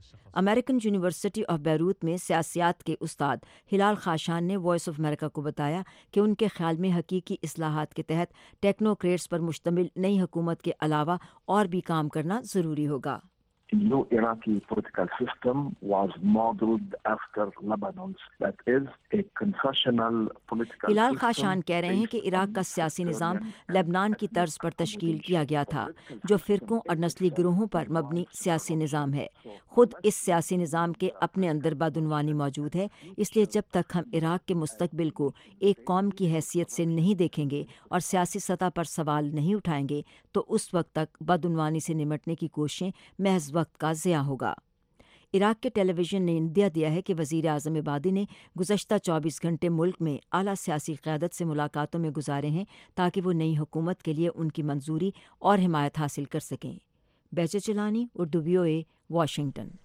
امریکن یونیورسٹی آف بیروت میں سیاسیات کے استاد ہلال خاشان نے وائس آف امریکہ کو بتایا کہ ان کے خیال میں حقیقی اصلاحات کے تحت ٹیکنوکریٹس پر مشتمل نئی حکومت کے علاوہ اور بھی کام کرنا ضروری ہوگا۔
The new Iraqi political system was modeled after Lebanon's, that is a confessional political
Hilal
system.
خاشان کہہ رہے ہیں کہ عراق کا سیاسی نظام لبنان کی طرز پر تشکیل کیا گیا تھا جو فرقوں اور نسلی گروہوں پر مبنی سیاسی نظام ہے۔ خود اس سیاسی نظام کے اپنے اندر بدعنوانی موجود ہے، اس لیے جب تک ہم عراق کے مستقبل کو ایک قوم کی حیثیت سے نہیں دیکھیں گے اور سیاسی سطح پر سوال نہیں اٹھائیں گے تو اس وقت تک بدعنوانی سے نمٹنے کی کوششیں محض وقت کا ضیاع ہوگا۔ عراق کے ٹیلی ویژن نے اندیا دیا ہے کہ وزیر اعظم عبادی نے گزشتہ چوبیس گھنٹے ملک میں اعلیٰ سیاسی قیادت سے ملاقاتوں میں گزارے ہیں تاکہ وہ نئی حکومت کے لیے ان کی منظوری اور حمایت حاصل کر سکیں۔ بیجر چلانی، Urdu V O A, Washington.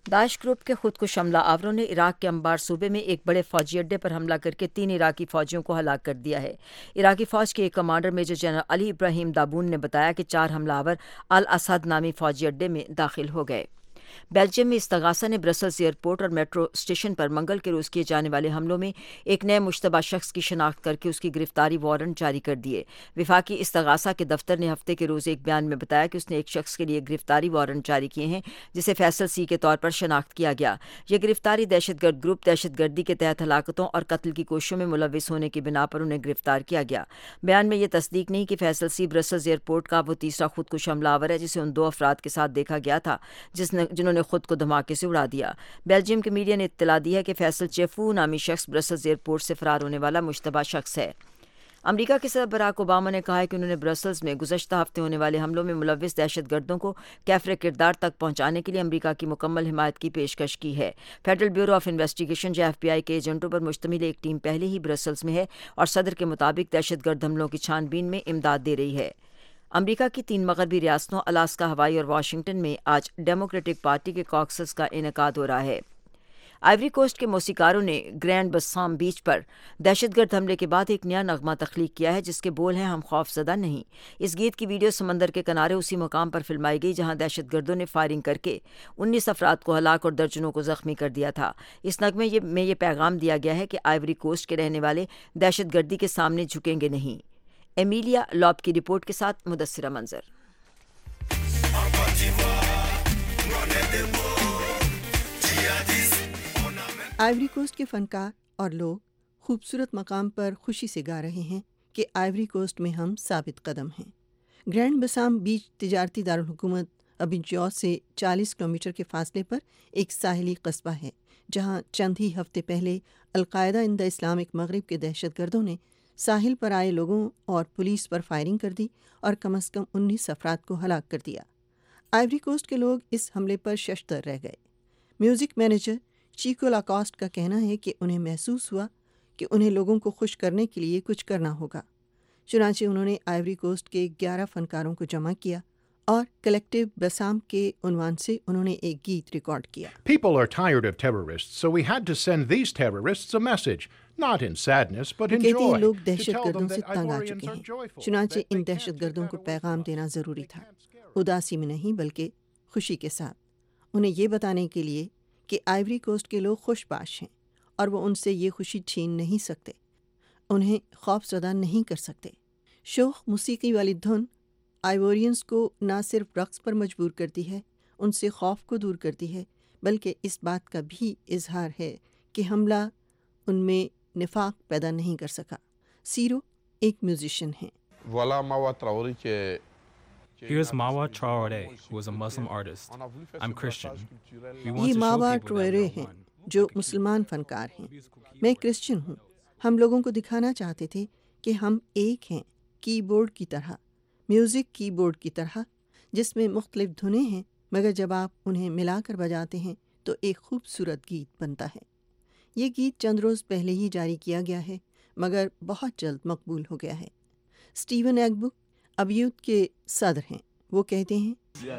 दाइश ग्रुप के खुदकुश हमला आवरों ने इराक के अंबार सूबे में एक बड़े फौजी अड्डे पर हमला करके तीन इराकी फौजियों को हलाक कर दिया है। इराकी फौज के एक commander major general Ali Ibrahim Daboon ने बताया कि चार हमलावर अल असद नामी फौजी अड्डे में दाखिल हो गए। बेल्जियम में इस्तगासा ने ब्रसल्स एयरपोर्ट और मेट्रो स्टेशन पर मंगल के रोज़ किए जाने वाले हमलों में एक नए मुश्तबा शख्स की शनाख्त करके उसकी गिरफ्तारी वारंट जारी कर दिए। विफाकी इस्तगासा के दफ्तर ने हफ्ते के रोज़ एक बयान में बताया कि उसने एक शख्स के लिए गिरफ्तारी वारंट जारी किए हैं जिसे फैसल सी के तौर पर शनाख्त किया गया। यह गिरफ्तारी दहशतगर्द ग्रुप दहशतगर्दी के तहत हलाकतों और कत्ल की कोशिशों में मुलविस होने की बिना पर उन्हें गिरफ्तार किया गया। बयान में यह तस्दीक नहीं कि फैसल सी ब्रसल्स एयरपोर्ट का वो तीसरा खुदकुश हमलावर है जिसे उन दो अफराद के साथ देखा गया था जिसने जिन्होंने खुद को धमाके से उड़ा दिया। बेल्जियम के मीडिया ने इत्तला दी है कि फैसल चेफू नामी शख्स ब्रसल्स एयरपोर्ट से फरार होने वाला मुश्तबा शख्स है। अमरीका के सदर बराक ओबामा ने कहा है कि उन्होंने ब्रसल्स में गुज़श्ता हफ्ते होने वाले हमलों में मुलविस दहशतगर्दों को कैफरे किरदार तक पहुंचाने के लिए अमरीका की मुकम्मल हिमायत की पेशकश की है। फेडरल ब्यूरो ऑफ इन्वेस्टिगेशन या एफ बी आई के एजेंटों पर मुश्तमिल एक टीम पहले ही ब्रसल्स में है और सदर के मुताबिक दहशतगर्द हमलों की छानबीन में इमदाद दे रही है। अमरीका की तीन मगरबी रियासतों अलास्का, हवाई और वाशिंगटन में आज डेमोक्रेटिक पार्टी के कॉकसस का इनेकाद हो रहा है। आइवरी कोस्ट के मौसीकारों ने ग्रैंड बसाम बीच पर दहशतगर्द हमले के बाद एक नया नगमा तख्लीक किया है जिसके बोल हैं हम खौफजदा नहीं। इस गीत की वीडियो समंदर के किनारे उसी मुकाम पर फिल्माई गई जहां दहशतगर्दों ने फायरिंग करके उन्नीस अफराद को हलाक और दर्जनों को जख्मी कर दिया था। इस नगमे ये में ये पैगाम दिया गया है कि आइवरी कोस्ट के रहने वाले दहशतगर्दी के सामने झुकेंगे नहीं। एमिलिया लॉब की रिपोर्ट के साथ मुदस्सिरा मंजर।
आइवरी कोस्ट के फनकार और लोग खूबसूरत मकाम पर खुशी से गा रहे हैं कि आइवरी कोस्ट में हम साबित कदम हैं। ग्रैंड बसाम बीच तिजारती दारुल हुकूमत अबिंजौस से चालीस किलोमीटर के फासले पर एक साहिली कस्बा है जहां चंद ही हफ्ते पहले अलकायदा इन द इस्लामिक मगरिब के दहशतगर्दों ने साहिल पर आए लोगों और पुलिस पर फायरिंग कर दी और कम अज़ कम उन्नीस अफराद को हलाक कर दिया। आइवरी कोस्ट के लोग इस हमले पर शशदर रह गए। म्यूज़िक मैनेजर चीको लाकॉस्ट का कहना है कि उन्हें महसूस हुआ कि उन्हें लोगों को खुश करने के लिए कुछ करना होगा। चुनांचे उन्होंने आइवरी कोस्ट के ग्यारह फनकारों को जमा किया और कलेक्टिव बसाम के उन्वान से उन्होंने एक गीत रिकॉर्ड किया।
People are tired of terrorists, so we had to send these terrorists a message, not in sadness but in joy.
लोग दहशतगर्दों से तंग आ चुके हैं। चुनांचे इन दहशतगर्दों को पैगाम देना ज़रूरी था, उदासी में नहीं बल्कि खुशी के साथ, उन्हें ये बताने के लिए कि आइवरी कोस्ट के लोग खुशबाश हैं और वो उनसे ये खुशी छीन नहीं सकते, उन्हें खौफज़दा नहीं कर सकते। शोख मूसीकी वाली धुन आइवोरियंस को न सिर्फ रक्स पर मजबूर करती है, उनसे खौफ को दूर करती है, बल्कि इस बात का भी इजहार है कि हमला उनमें निफाक पैदा नहीं कर सका। सीरो एक म्यूजिशियन हैं।
Here's Mawa Traore, who was a Muslim artist. I'm Christian.
ये मावा ट्रोरे हैं जो मुसलमान फनकार हैं। मैं क्रिश्चियन हूँ। हम लोगों को दिखाना चाहते थे कि हम एक हैं, कीबोर्ड की तरह, म्यूज़िक कीबोर्ड की तरह, जिसमें मुख्तलिफ धुनें हैं, मगर जब आप उन्हें मिलाकर बजाते हैं तो एक खूबसूरत गीत बनता है। ये गीत चंद रोज़ पहले ही जारी किया गया है मगर बहुत जल्द मकबूल हो गया है। स्टीवन एग्बुक अबयूत के सदर हैं। वो कहते हैं,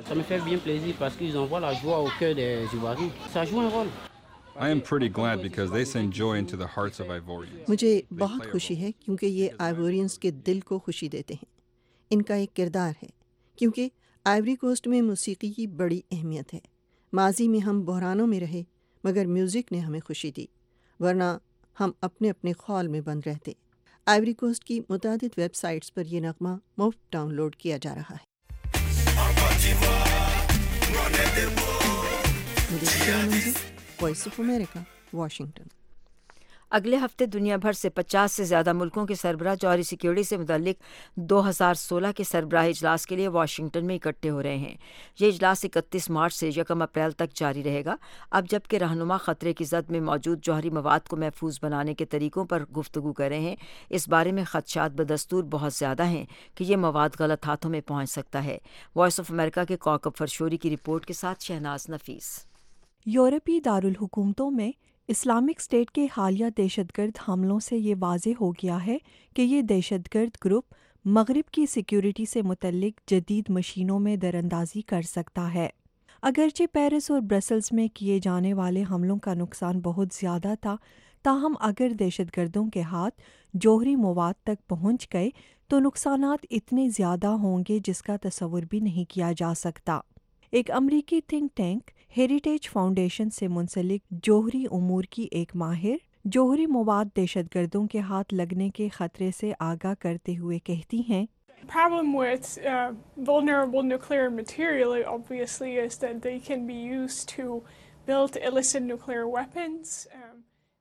I am pretty glad because they send joy into the hearts of Ivorians.
मुझे बहुत खुशी है क्योंकि ये आइवोरियंस के दिल को खुशी देते हैं। इनका एक किरदार है क्योंकि आइवरी कोस्ट में मौसीकी की बड़ी अहमियत है। माजी में हम बहरानों में रहे मगर म्यूज़िक ने हमें खुशी दी, वरना हम अपने अपने खौल में बंद रहते। आइवरी कोस्ट की मुतादिद वेबसाइट्स पर यह नगमा मुफ्त डाउनलोड किया जा रहा है। Voice of America, Washington.
अगले हफ्ते दुनिया भर से पचास से ज़्यादा मुल्कों के सरबराह जौहरी सिक्योरिटी से मुतल्लिक दो हज़ार सोलह के सरबराही इजलास के लिए वाशिंगटन में इकट्ठे हो रहे हैं। ये इजलास इकतीस मार्च से यकम अप्रैल तक जारी रहेगा। अब जबकि रहनुमा ख़तरे की जद में मौजूद जौहरी मवाद को महफूज बनाने के तरीक़ों पर गुफ्तगू कर रहे हैं। इस बारे में खदशात बदस्तूर बहुत ज़्यादा हैं कि ये मवाद गलत हाथों में पहुँच सकता है। वॉइस ऑफ अमेरिका के कौकब फरशोरी की रिपोर्ट के साथ शहनाज नफीस।
यूरोपीय दारुल हुकूमतों में इस्लामिक स्टेट के हालिया दहशतगर्द हमलों से ये वाज़े हो गया है कि ये दहशतगर्द ग्रुप मगरिब की सिक्योरिटी से मुतल्लिक जदीद मशीनों में दरअंदाजी कर सकता है। اگرچہ پیرس اور برسلز میں کیے جانے والے حملوں کا نقصان بہت زیادہ تھا، تاہم اگر دہشت گردوں کے ہاتھ جوہری مواد تک پہنچ گئے تو نقصانات اتنے زیادہ ہوں گے جس کا تصور بھی نہیں کیا جا سکتا۔ ایک امریکی تھنک ٹینک ہیریٹیج فاؤنڈیشن سے منسلک جوہری امور کی ایک ماہر جوہری مواد دہشت گردوں کے ہاتھ لگنے کے خطرے سے آگاہ کرتے ہوئے کہتی ہیں،
problem with uh, vulnerable nuclear material obviously is that they can be used to build illicit nuclear weapons. Um,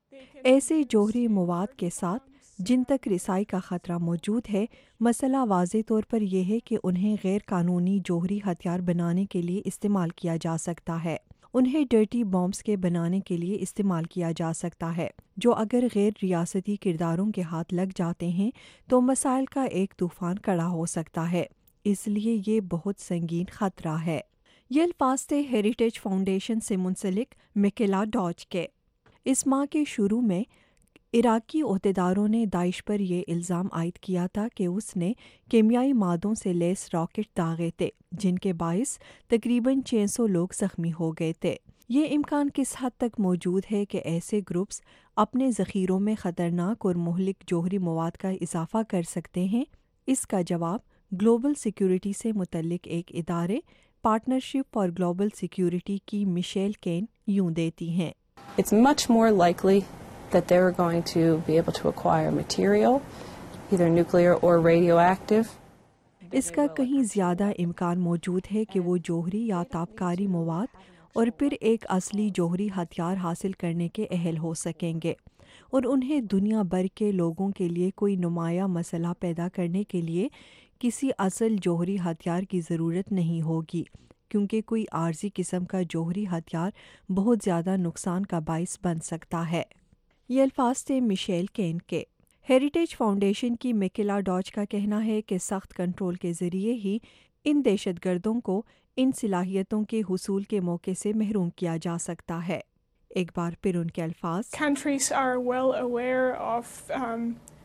ایسے جوہری مواد کے ساتھ جن تک رسائی کا خطرہ موجود ہے، مسئلہ واضح طور پر یہ ہے کہ انہیں غیر قانونی جوہری ہتھیار بنانے کے لیے استعمال کیا جا سکتا ہے، انہیں ڈرٹی بامبس کے بنانے کے لیے استعمال کیا جا سکتا ہے، جو اگر غیر ریاستی کرداروں کے ہاتھ لگ جاتے ہیں تو مسائل کا ایک طوفان کھڑا ہو سکتا ہے، اس لیے یہ بہت سنگین خطرہ ہے۔ یہ الفاظ تھے ہیریٹیج فاؤنڈیشن سے منسلک میکیلا ڈاج کے۔ اس ماہ کے شروع میں عراقی عہدیداروں نے داعش پر یہ الزام عائد کیا تھا کہ اس نے کیمیائی مادوں سے لیس راکٹ داغے تھے جن کے باعث تقریباً چھ سو لوگ زخمی ہو گئے تھے۔ یہ امکان کس حد تک موجود ہے کہ ایسے گروپس اپنے ذخیروں میں خطرناک اور مہلک جوہری مواد کا اضافہ کر سکتے ہیں؟ اس کا جواب گلوبل سیکیورٹی سے متعلق ایک ادارے پارٹنرشپ فار گلوبل سیکیورٹی کی میشیل کین یوں دیتی ہیں۔
It's much more likely that they're going to be able to acquire material, either nuclear or radioactive.
اس کا کہیں زیادہ امکان موجود ہے کہ وہ جوہری یا تابکاری مواد اور پھر ایک اصلی جوہری ہتھیار حاصل کرنے کے اہل ہو سکیں گے، اور انہیں دنیا بھر کے لوگوں کے لیے کوئی نمایاں مسئلہ پیدا کرنے کے لیے کسی اصل جوہری ہتھیار کی ضرورت نہیں ہوگی، کیونکہ کوئی عارضی قسم کا جوہری ہتھیار بہت زیادہ نقصان کا باعث بن سکتا ہے۔ یہ الفاظ تھے میشیل کین کے۔ ہیریٹیج فاؤنڈیشن کی میکیلا ڈاج کا کہنا ہے کہ سخت کنٹرول کے ذریعے ہی ان دہشت گردوں کو ان صلاحیتوں کے حصول کے موقع سے محروم کیا جا سکتا ہے۔ ایک بار پھر ان کے الفاظ،
Countries are well aware of um,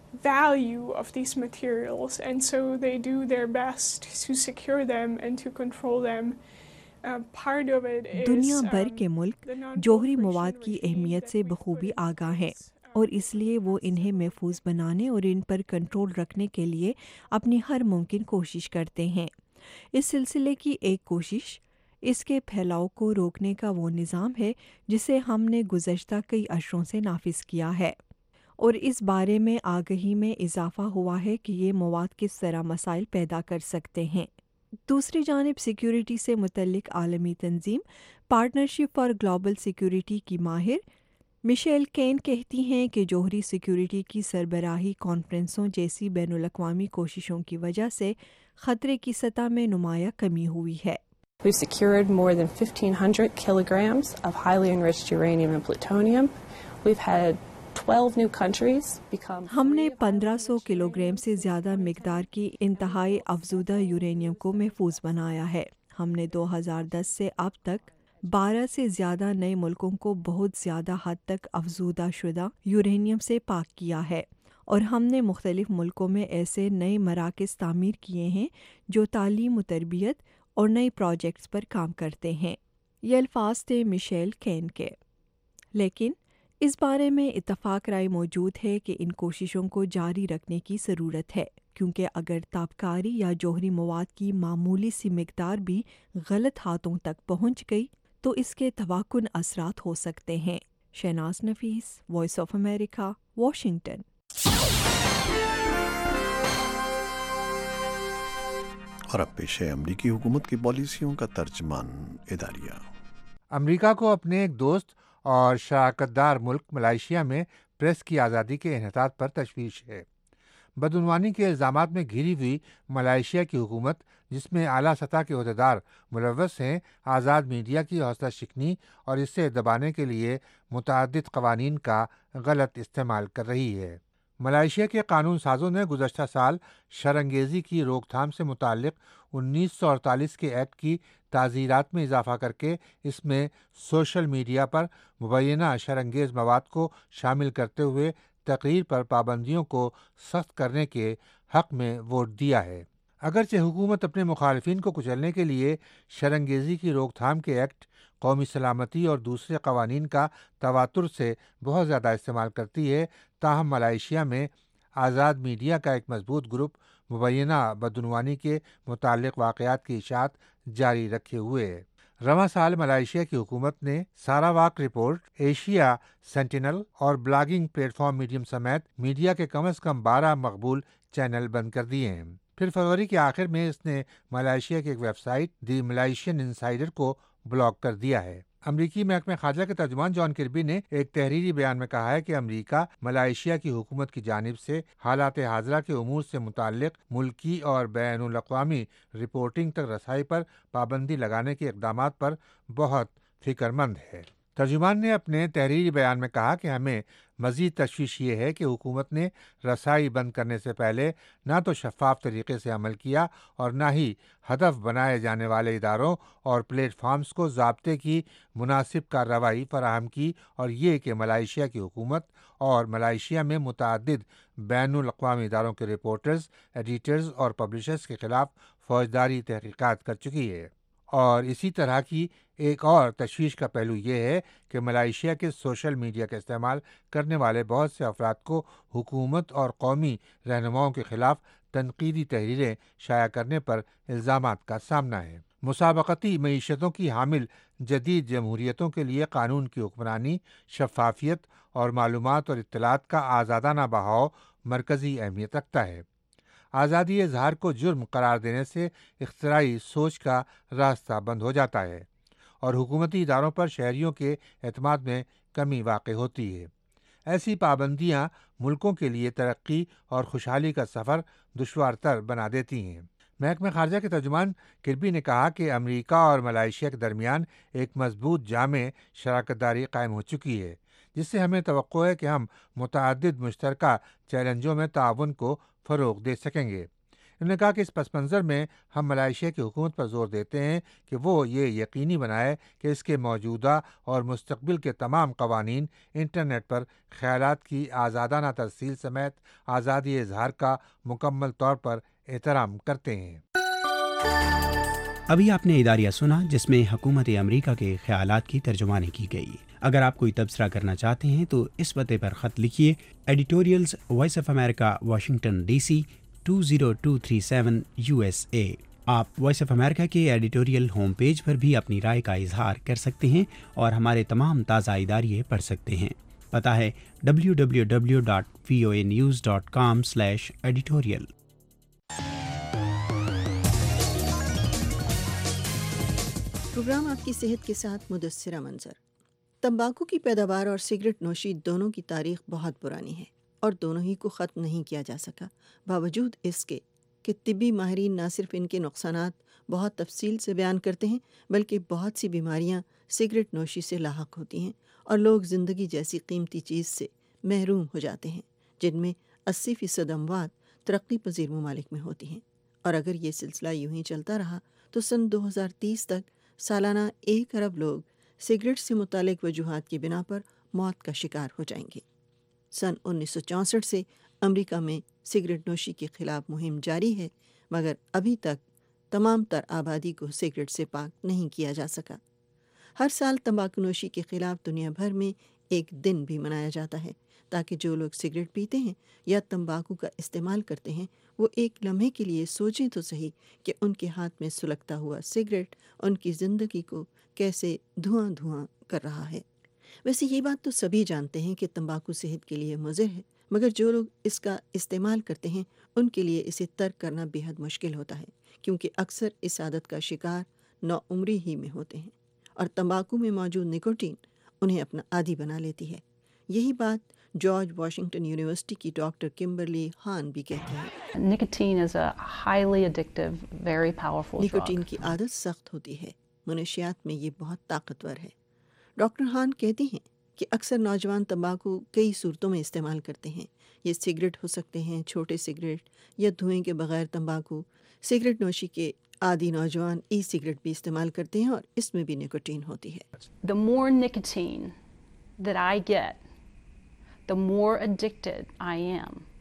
value of these materials, and so they do their best to secure them and to control them. Uh, part of it is
دنیا بھر
um,
کے ملک
the
جوہری
non-proliferation
مواد کی
regime
اہمیت
that
سے
we
بخوبی
put in
آگاہ ہیں،
place.
اور اس لیے وہ انہیں محفوظ بنانے اور ان پر کنٹرول رکھنے کے لیے اپنی ہر ممکن کوشش کرتے ہیں۔ اس سلسلے کی ایک کوشش اس کے پھیلاؤ کو روکنے کا وہ نظام ہے جسے ہم نے گزشتہ کئی عشروں سے نافذ کیا ہے، اور اس بارے میں آگہی میں اضافہ ہوا ہے کہ یہ مواد کس طرح مسائل پیدا کر سکتے ہیں۔ دوسری جانب سیکیورٹی سے متعلق عالمی تنظیم پارٹنرشپ فار گلوبل سیکیورٹی کی ماہر میشیل کین کہتی ہیں کہ جوہری سیکیورٹی کی سربراہی کانفرنسوں جیسی بین الاقوامی کوششوں کی وجہ سے خطرے کی سطح میں نمایاں کمی ہوئی ہے۔
We've secured more than fifteen hundred kilograms of highly enriched uranium and plutonium. We've had twelve new countries become
ہم نے پندرہ سو کلو گرام سے زیادہ مقدار کی انتہائی افزودہ یورینیم کو محفوظ بنایا ہے۔ ہم نے دو ہزار دس سے اب تک بارہ سے زیادہ نئے ملکوں کو بہت زیادہ حد تک افزودہ شدہ یورینیم سے پاک کیا ہے، اور ہم نے مختلف ملکوں میں ایسے نئے مراکز تعمیر کیے ہیں جو تعلیم و تربیت اور نئے پروجیکٹس پر کام کرتے ہیں۔ یہ الفاظ تھے میشیل کین کے۔ لیکن اس بارے میں اتفاق رائے موجود ہے کہ ان کوششوں کو جاری رکھنے کی ضرورت ہے، کیونکہ اگر تابکاری یا جوہری مواد کی معمولی سی مقدار بھی غلط ہاتھوں تک پہنچ گئی تو اس کے توقن اثرات ہو سکتے ہیں۔ Shahnaz Nafees, voice of America, Washington.
اور اب پیش ہے امریکی حکومت کی پالیسیوں کا ترجمان اداریہ۔
امریکہ کو اپنے ایک دوست اور شراکت دار ملک ملائیشیا میں پریس کی آزادی کے انحطاط پر تشویش ہے۔ بدعنوانی کے الزامات میں گھری ہوئی ملائیشیا کی حکومت، جس میں اعلیٰ سطح کے عہدیدار ملوث ہیں، آزاد میڈیا کی حوصلہ شکنی اور اسے دبانے کے لیے متعدد قوانین کا غلط استعمال کر رہی ہے۔ ملائیشیا کے قانون سازوں نے گزشتہ سال شرانگیزی کی روک تھام سے متعلق انیس سو اڑتالیس کے ایکٹ کی تعزیرات میں اضافہ کر کے اس میں سوشل میڈیا پر مبینہ شرانگیز مواد کو شامل کرتے ہوئے تقریر پر پابندیوں کو سخت کرنے کے حق میں ووٹ دیا ہے۔ اگرچہ حکومت اپنے مخالفین کو کچلنے کے لیے شرانگیزی کی روک تھام کے ایکٹ، قومی سلامتی اور دوسرے قوانین کا تواتر سے بہت زیادہ استعمال کرتی ہے، تاہم ملائیشیا میں آزاد میڈیا کا ایک مضبوط گروپ مبینہ بدعنوانی کے متعلق واقعات کی اشاعت جاری رکھے ہوئے ہے۔ رواں سال ملائیشیا کی حکومت نے ساراواک رپورٹ، ایشیا سینٹینل اور بلاگنگ پلیٹ فارم میڈیم سمیت میڈیا کے کم از کم بارہ مقبول چینل بند کر دیے ہیں۔ پھر فروری کے آخر میں اس نے ملائیشیا کی ایک website the Malaysian Insider کو بلاک کر دیا ہے۔ امریکی محکمہ خارجہ کے ترجمان جان کربی نے ایک تحریری بیان میں کہا ہے کہ امریکہ ملائیشیا کی حکومت کی جانب سے حالات حاضرہ کے امور سے متعلق ملکی اور بین الاقوامی رپورٹنگ تک رسائی پر پابندی لگانے کے اقدامات پر بہت فکر مند ہے۔ ترجمان نے اپنے تحریری بیان میں کہا کہ ہمیں مزید تشویش یہ ہے کہ حکومت نے رسائی بند کرنے سے پہلے نہ تو شفاف طریقے سے عمل کیا اور نہ ہی ہدف بنائے جانے والے اداروں اور پلیٹ فارمز کو ضابطے کی مناسب کارروائی فراہم کی، اور یہ کہ ملائیشیا کی حکومت اور ملائیشیا میں متعدد بین الاقوامی اداروں کے رپورٹرز، ایڈیٹرز اور پبلشرز کے خلاف فوجداری تحقیقات کر چکی ہے۔ اور اسی طرح کی ایک اور تشویش کا پہلو یہ ہے کہ ملائیشیا کے سوشل میڈیا کا استعمال کرنے والے بہت سے افراد کو حکومت اور قومی رہنماؤں کے خلاف تنقیدی تحریریں شائع کرنے پر الزامات کا سامنا ہے۔ مسابقتی معیشتوں کی حامل جدید جمہوریتوں کے لیے قانون کی حکمرانی، شفافیت اور معلومات اور اطلاعات کا آزادانہ بہاؤ مرکزی اہمیت رکھتا ہے۔ آزادی اظہار کو جرم قرار دینے سے اختراعی سوچ کا راستہ بند ہو جاتا ہے اور حکومتی اداروں پر شہریوں کے اعتماد میں کمی واقع ہوتی ہے۔ ایسی پابندیاں ملکوں کے لیے ترقی اور خوشحالی کا سفر دشوار تر بنا دیتی ہیں۔ محکمہ خارجہ کے ترجمان کربی نے کہا کہ امریکہ اور ملائیشیا کے درمیان ایک مضبوط جامع شراکت داری قائم ہو چکی ہے، جس سے ہمیں توقع ہے کہ ہم متعدد مشترکہ چیلنجوں میں تعاون کو فروغ دے سکیں گے۔ انہوں نے کہا کہ اس پس منظر میں ہم ملائیشیا کی حکومت پر زور دیتے ہیں کہ وہ یہ یقینی بنائے کہ اس کے موجودہ اور مستقبل کے تمام قوانین انٹرنیٹ پر خیالات کی آزادانہ ترسیل سمیت آزادی اظہار کا مکمل طور پر احترام کرتے ہیں۔
ابھی آپ نے اداریہ سنا جس میں حکومت امریکہ کے خیالات کی ترجمانی کی گئی۔ اگر آپ کوئی تبصرہ کرنا چاہتے ہیں تو اس پتے پر خط لکھیے، editorials voice of America, Washington D C two zero two three seven U S A. آپ وائس آف امریکہ کے ایڈیٹوریل ہوم پیج پر بھی اپنی رائے کا اظہار کر سکتے ہیں اور ہمارے تمام تازہ اداریے پڑھ سکتے ہیں۔ پتہ ہے W W W dot V O A news dot com slash editorial.
Program آپ کی صحت کے ساتھ مدثرہ منظر۔ تمباکو کی پیداوار اور سگریٹ نوشی دونوں کی تاریخ بہت پرانی ہے اور دونوں ہی کو ختم نہیں کیا جا سکا، باوجود اس کے کہ طبی ماہرین نہ صرف ان کے نقصانات بہت تفصیل سے بیان کرتے ہیں، بلکہ بہت سی بیماریاں سگریٹ نوشی سے لاحق ہوتی ہیں اور لوگ زندگی جیسی قیمتی چیز سے محروم ہو جاتے ہیں، جن میں اسی فیصد اموات ترقی پذیر ممالک میں ہوتی ہیں۔ اور اگر یہ سلسلہ یوں ہی چلتا رہا تو سن دو ہزار تیس تک سالانہ ایک ارب لوگ سگریٹ سے متعلق وجوہات کی بنا پر موت کا شکار ہو جائیں گے۔ سن انیس سو چونسٹھ سے امریکہ میں سگریٹ نوشی کے خلاف مہم جاری ہے، مگر ابھی تک تمام تر آبادی کو سگریٹ سے پاک نہیں کیا جا سکا۔ ہر سال تمباکو نوشی کے خلاف دنیا بھر میں ایک دن بھی منایا جاتا ہے تاکہ جو لوگ سگریٹ پیتے ہیں یا تمباکو کا استعمال کرتے ہیں وہ ایک لمحے کے لیے سوچیں تو صحیح کہ ان کے ہاتھ میں سلگتا ہوا سگریٹ ان کی زندگی کو کیسے دھواں دھواں کر رہا ہے۔ ویسے یہ بات تو سبھی جانتے ہیں کہ تمباکو صحت کے لیے مضر ہے، مگر جو لوگ اس کا استعمال کرتے ہیں ان کے لیے اسے ترک کرنا بے حد مشکل ہوتا ہے، کیونکہ اکثر اس عادت کا شکار نو عمری ہی میں ہوتے ہیں اور تمباکو میں موجود نکوٹین انہیں اپنا عادی بنا لیتی ہے۔ یہی بات جارج واشنگٹن یونیورسٹی کی ڈاکٹر کمبرلی ہان بھی کہتی ہیں۔
Nicotine is a highly addictive, very powerful drug.
Nicotine کی عادت سخت ہوتی ہے، منشیات میں یہ بہت طاقتور ہے۔ ڈاکٹر ہان کہتی ہیں کہ اکثر نوجوان تمباکو کئی صورتوں میں استعمال کرتے ہیں۔ یہ سگریٹ ہو سکتے ہیں، چھوٹے سگریٹ یا دھوئیں کے بغیر تمباکو۔ سگریٹ نوشی کے عادی نوجوان ای سگریٹ بھی استعمال کرتے ہیں اور اس میں بھی نکوٹین ہوتی ہے۔
The more nicotine that I get, the more addicted I am.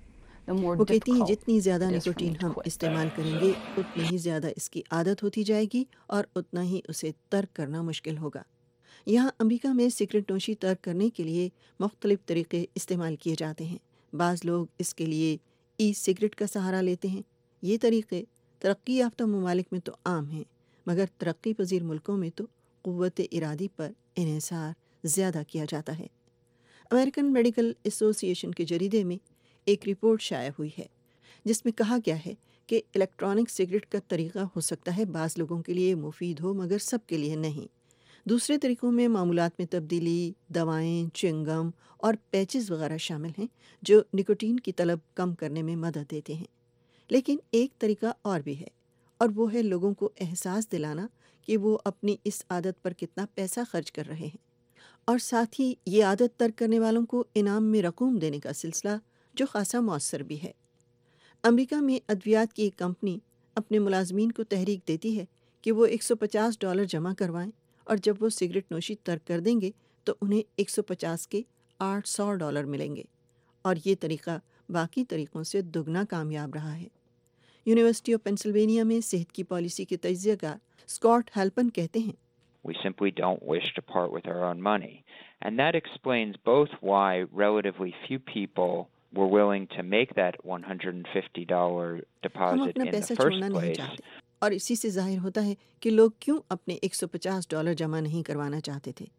وہ کہتی ہیں جتنی زیادہ نکوٹین ہم استعمال کریں گے اتنی ہی زیادہ اس کی عادت ہوتی جائے گی اور اتنا ہی اسے ترک کرنا مشکل ہوگا۔ یہاں امریکہ میں سگریٹ نوشی ترک کرنے کے لیے مختلف طریقے استعمال کیے جاتے ہیں۔ بعض لوگ اس کے لیے ای سگریٹ کا سہارا لیتے ہیں۔ یہ طریقے ترقی یافتہ ممالک میں تو عام ہیں، مگر ترقی پذیر ملکوں میں تو قوت ارادی پر انحصار زیادہ کیا جاتا ہے۔ امریکن میڈیکل ایسوسی ایشن کے جریدے میں ایک رپورٹ شائع ہوئی ہے جس میں کہا گیا ہے کہ الیکٹرانک سگریٹ کا طریقہ ہو سکتا ہے بعض لوگوں کے لیے مفید ہو مگر سب کے لیے نہیں۔ دوسرے طریقوں میں معمولات میں تبدیلی، دوائیں، چنگم اور پیچز وغیرہ شامل ہیں جو نکوٹین کی طلب کم کرنے میں مدد دیتے ہیں۔ لیکن ایک طریقہ اور بھی ہے، اور وہ ہے لوگوں کو احساس دلانا کہ وہ اپنی اس عادت پر کتنا پیسہ خرچ کر رہے ہیں، اور ساتھ ہی یہ عادت ترک کرنے والوں کو انعام میں رقوم دینے کا سلسلہ جو خاصا مؤثر بھی ہے۔ امریکہ میں ادویات کی ایک کمپنی اپنے ملازمین کو تحریک دیتی ہے کہ وہ ایک سو پچاس ڈالر جمع کروائیں، اور جب وہ سگریٹ نوشی ترک کر دیں گے تو انہیں ایک سو پچاس کے آٹھ سو ڈالر ملیں گے، اور یہ طریقہ باقی طریقوں سے دگنا کامیاب رہا ہے۔ یونیورسٹی آف پینسلوینیا میں صحت کی پالیسی کے تجزیہ کار اسکاٹ ہیلپن کہتے ہیں،
We simply don't wish to part with our own money. And that explains both why relatively few people were willing to make that one hundred fifty dollars deposit in the first place.
اور اسی سے ظاہر ہوتا ہے کہ لوگ کیوں اپنے ایک سو پچاس ڈالر جمع نہیں کروانا چاہتے تھے۔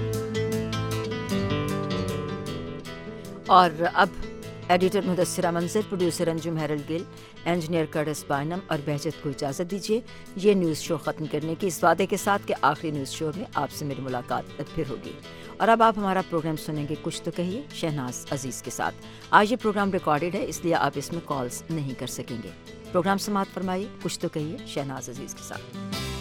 اور اب editor Mudassira Manzar, producer Anjum Heral Gill, engineer Curtis Bynum اور بہجت کو اجازت دیجیے یہ نیوز شو ختم کرنے کی اس وعدے کے ساتھ کہ آخری نیوز شو میں آپ سے میری ملاقات پھر ہوگی۔ اور اب آپ ہمارا پروگرام سنیں گے کچھ تو کہیے شہناز عزیز کے ساتھ۔ آج یہ پروگرام ریکارڈڈ ہے اس لیے آپ اس میں کالز نہیں کر سکیں گے۔ پروگرام سماعت فرمائیے کچھ تو کہیے شہناز عزیز کے ساتھ۔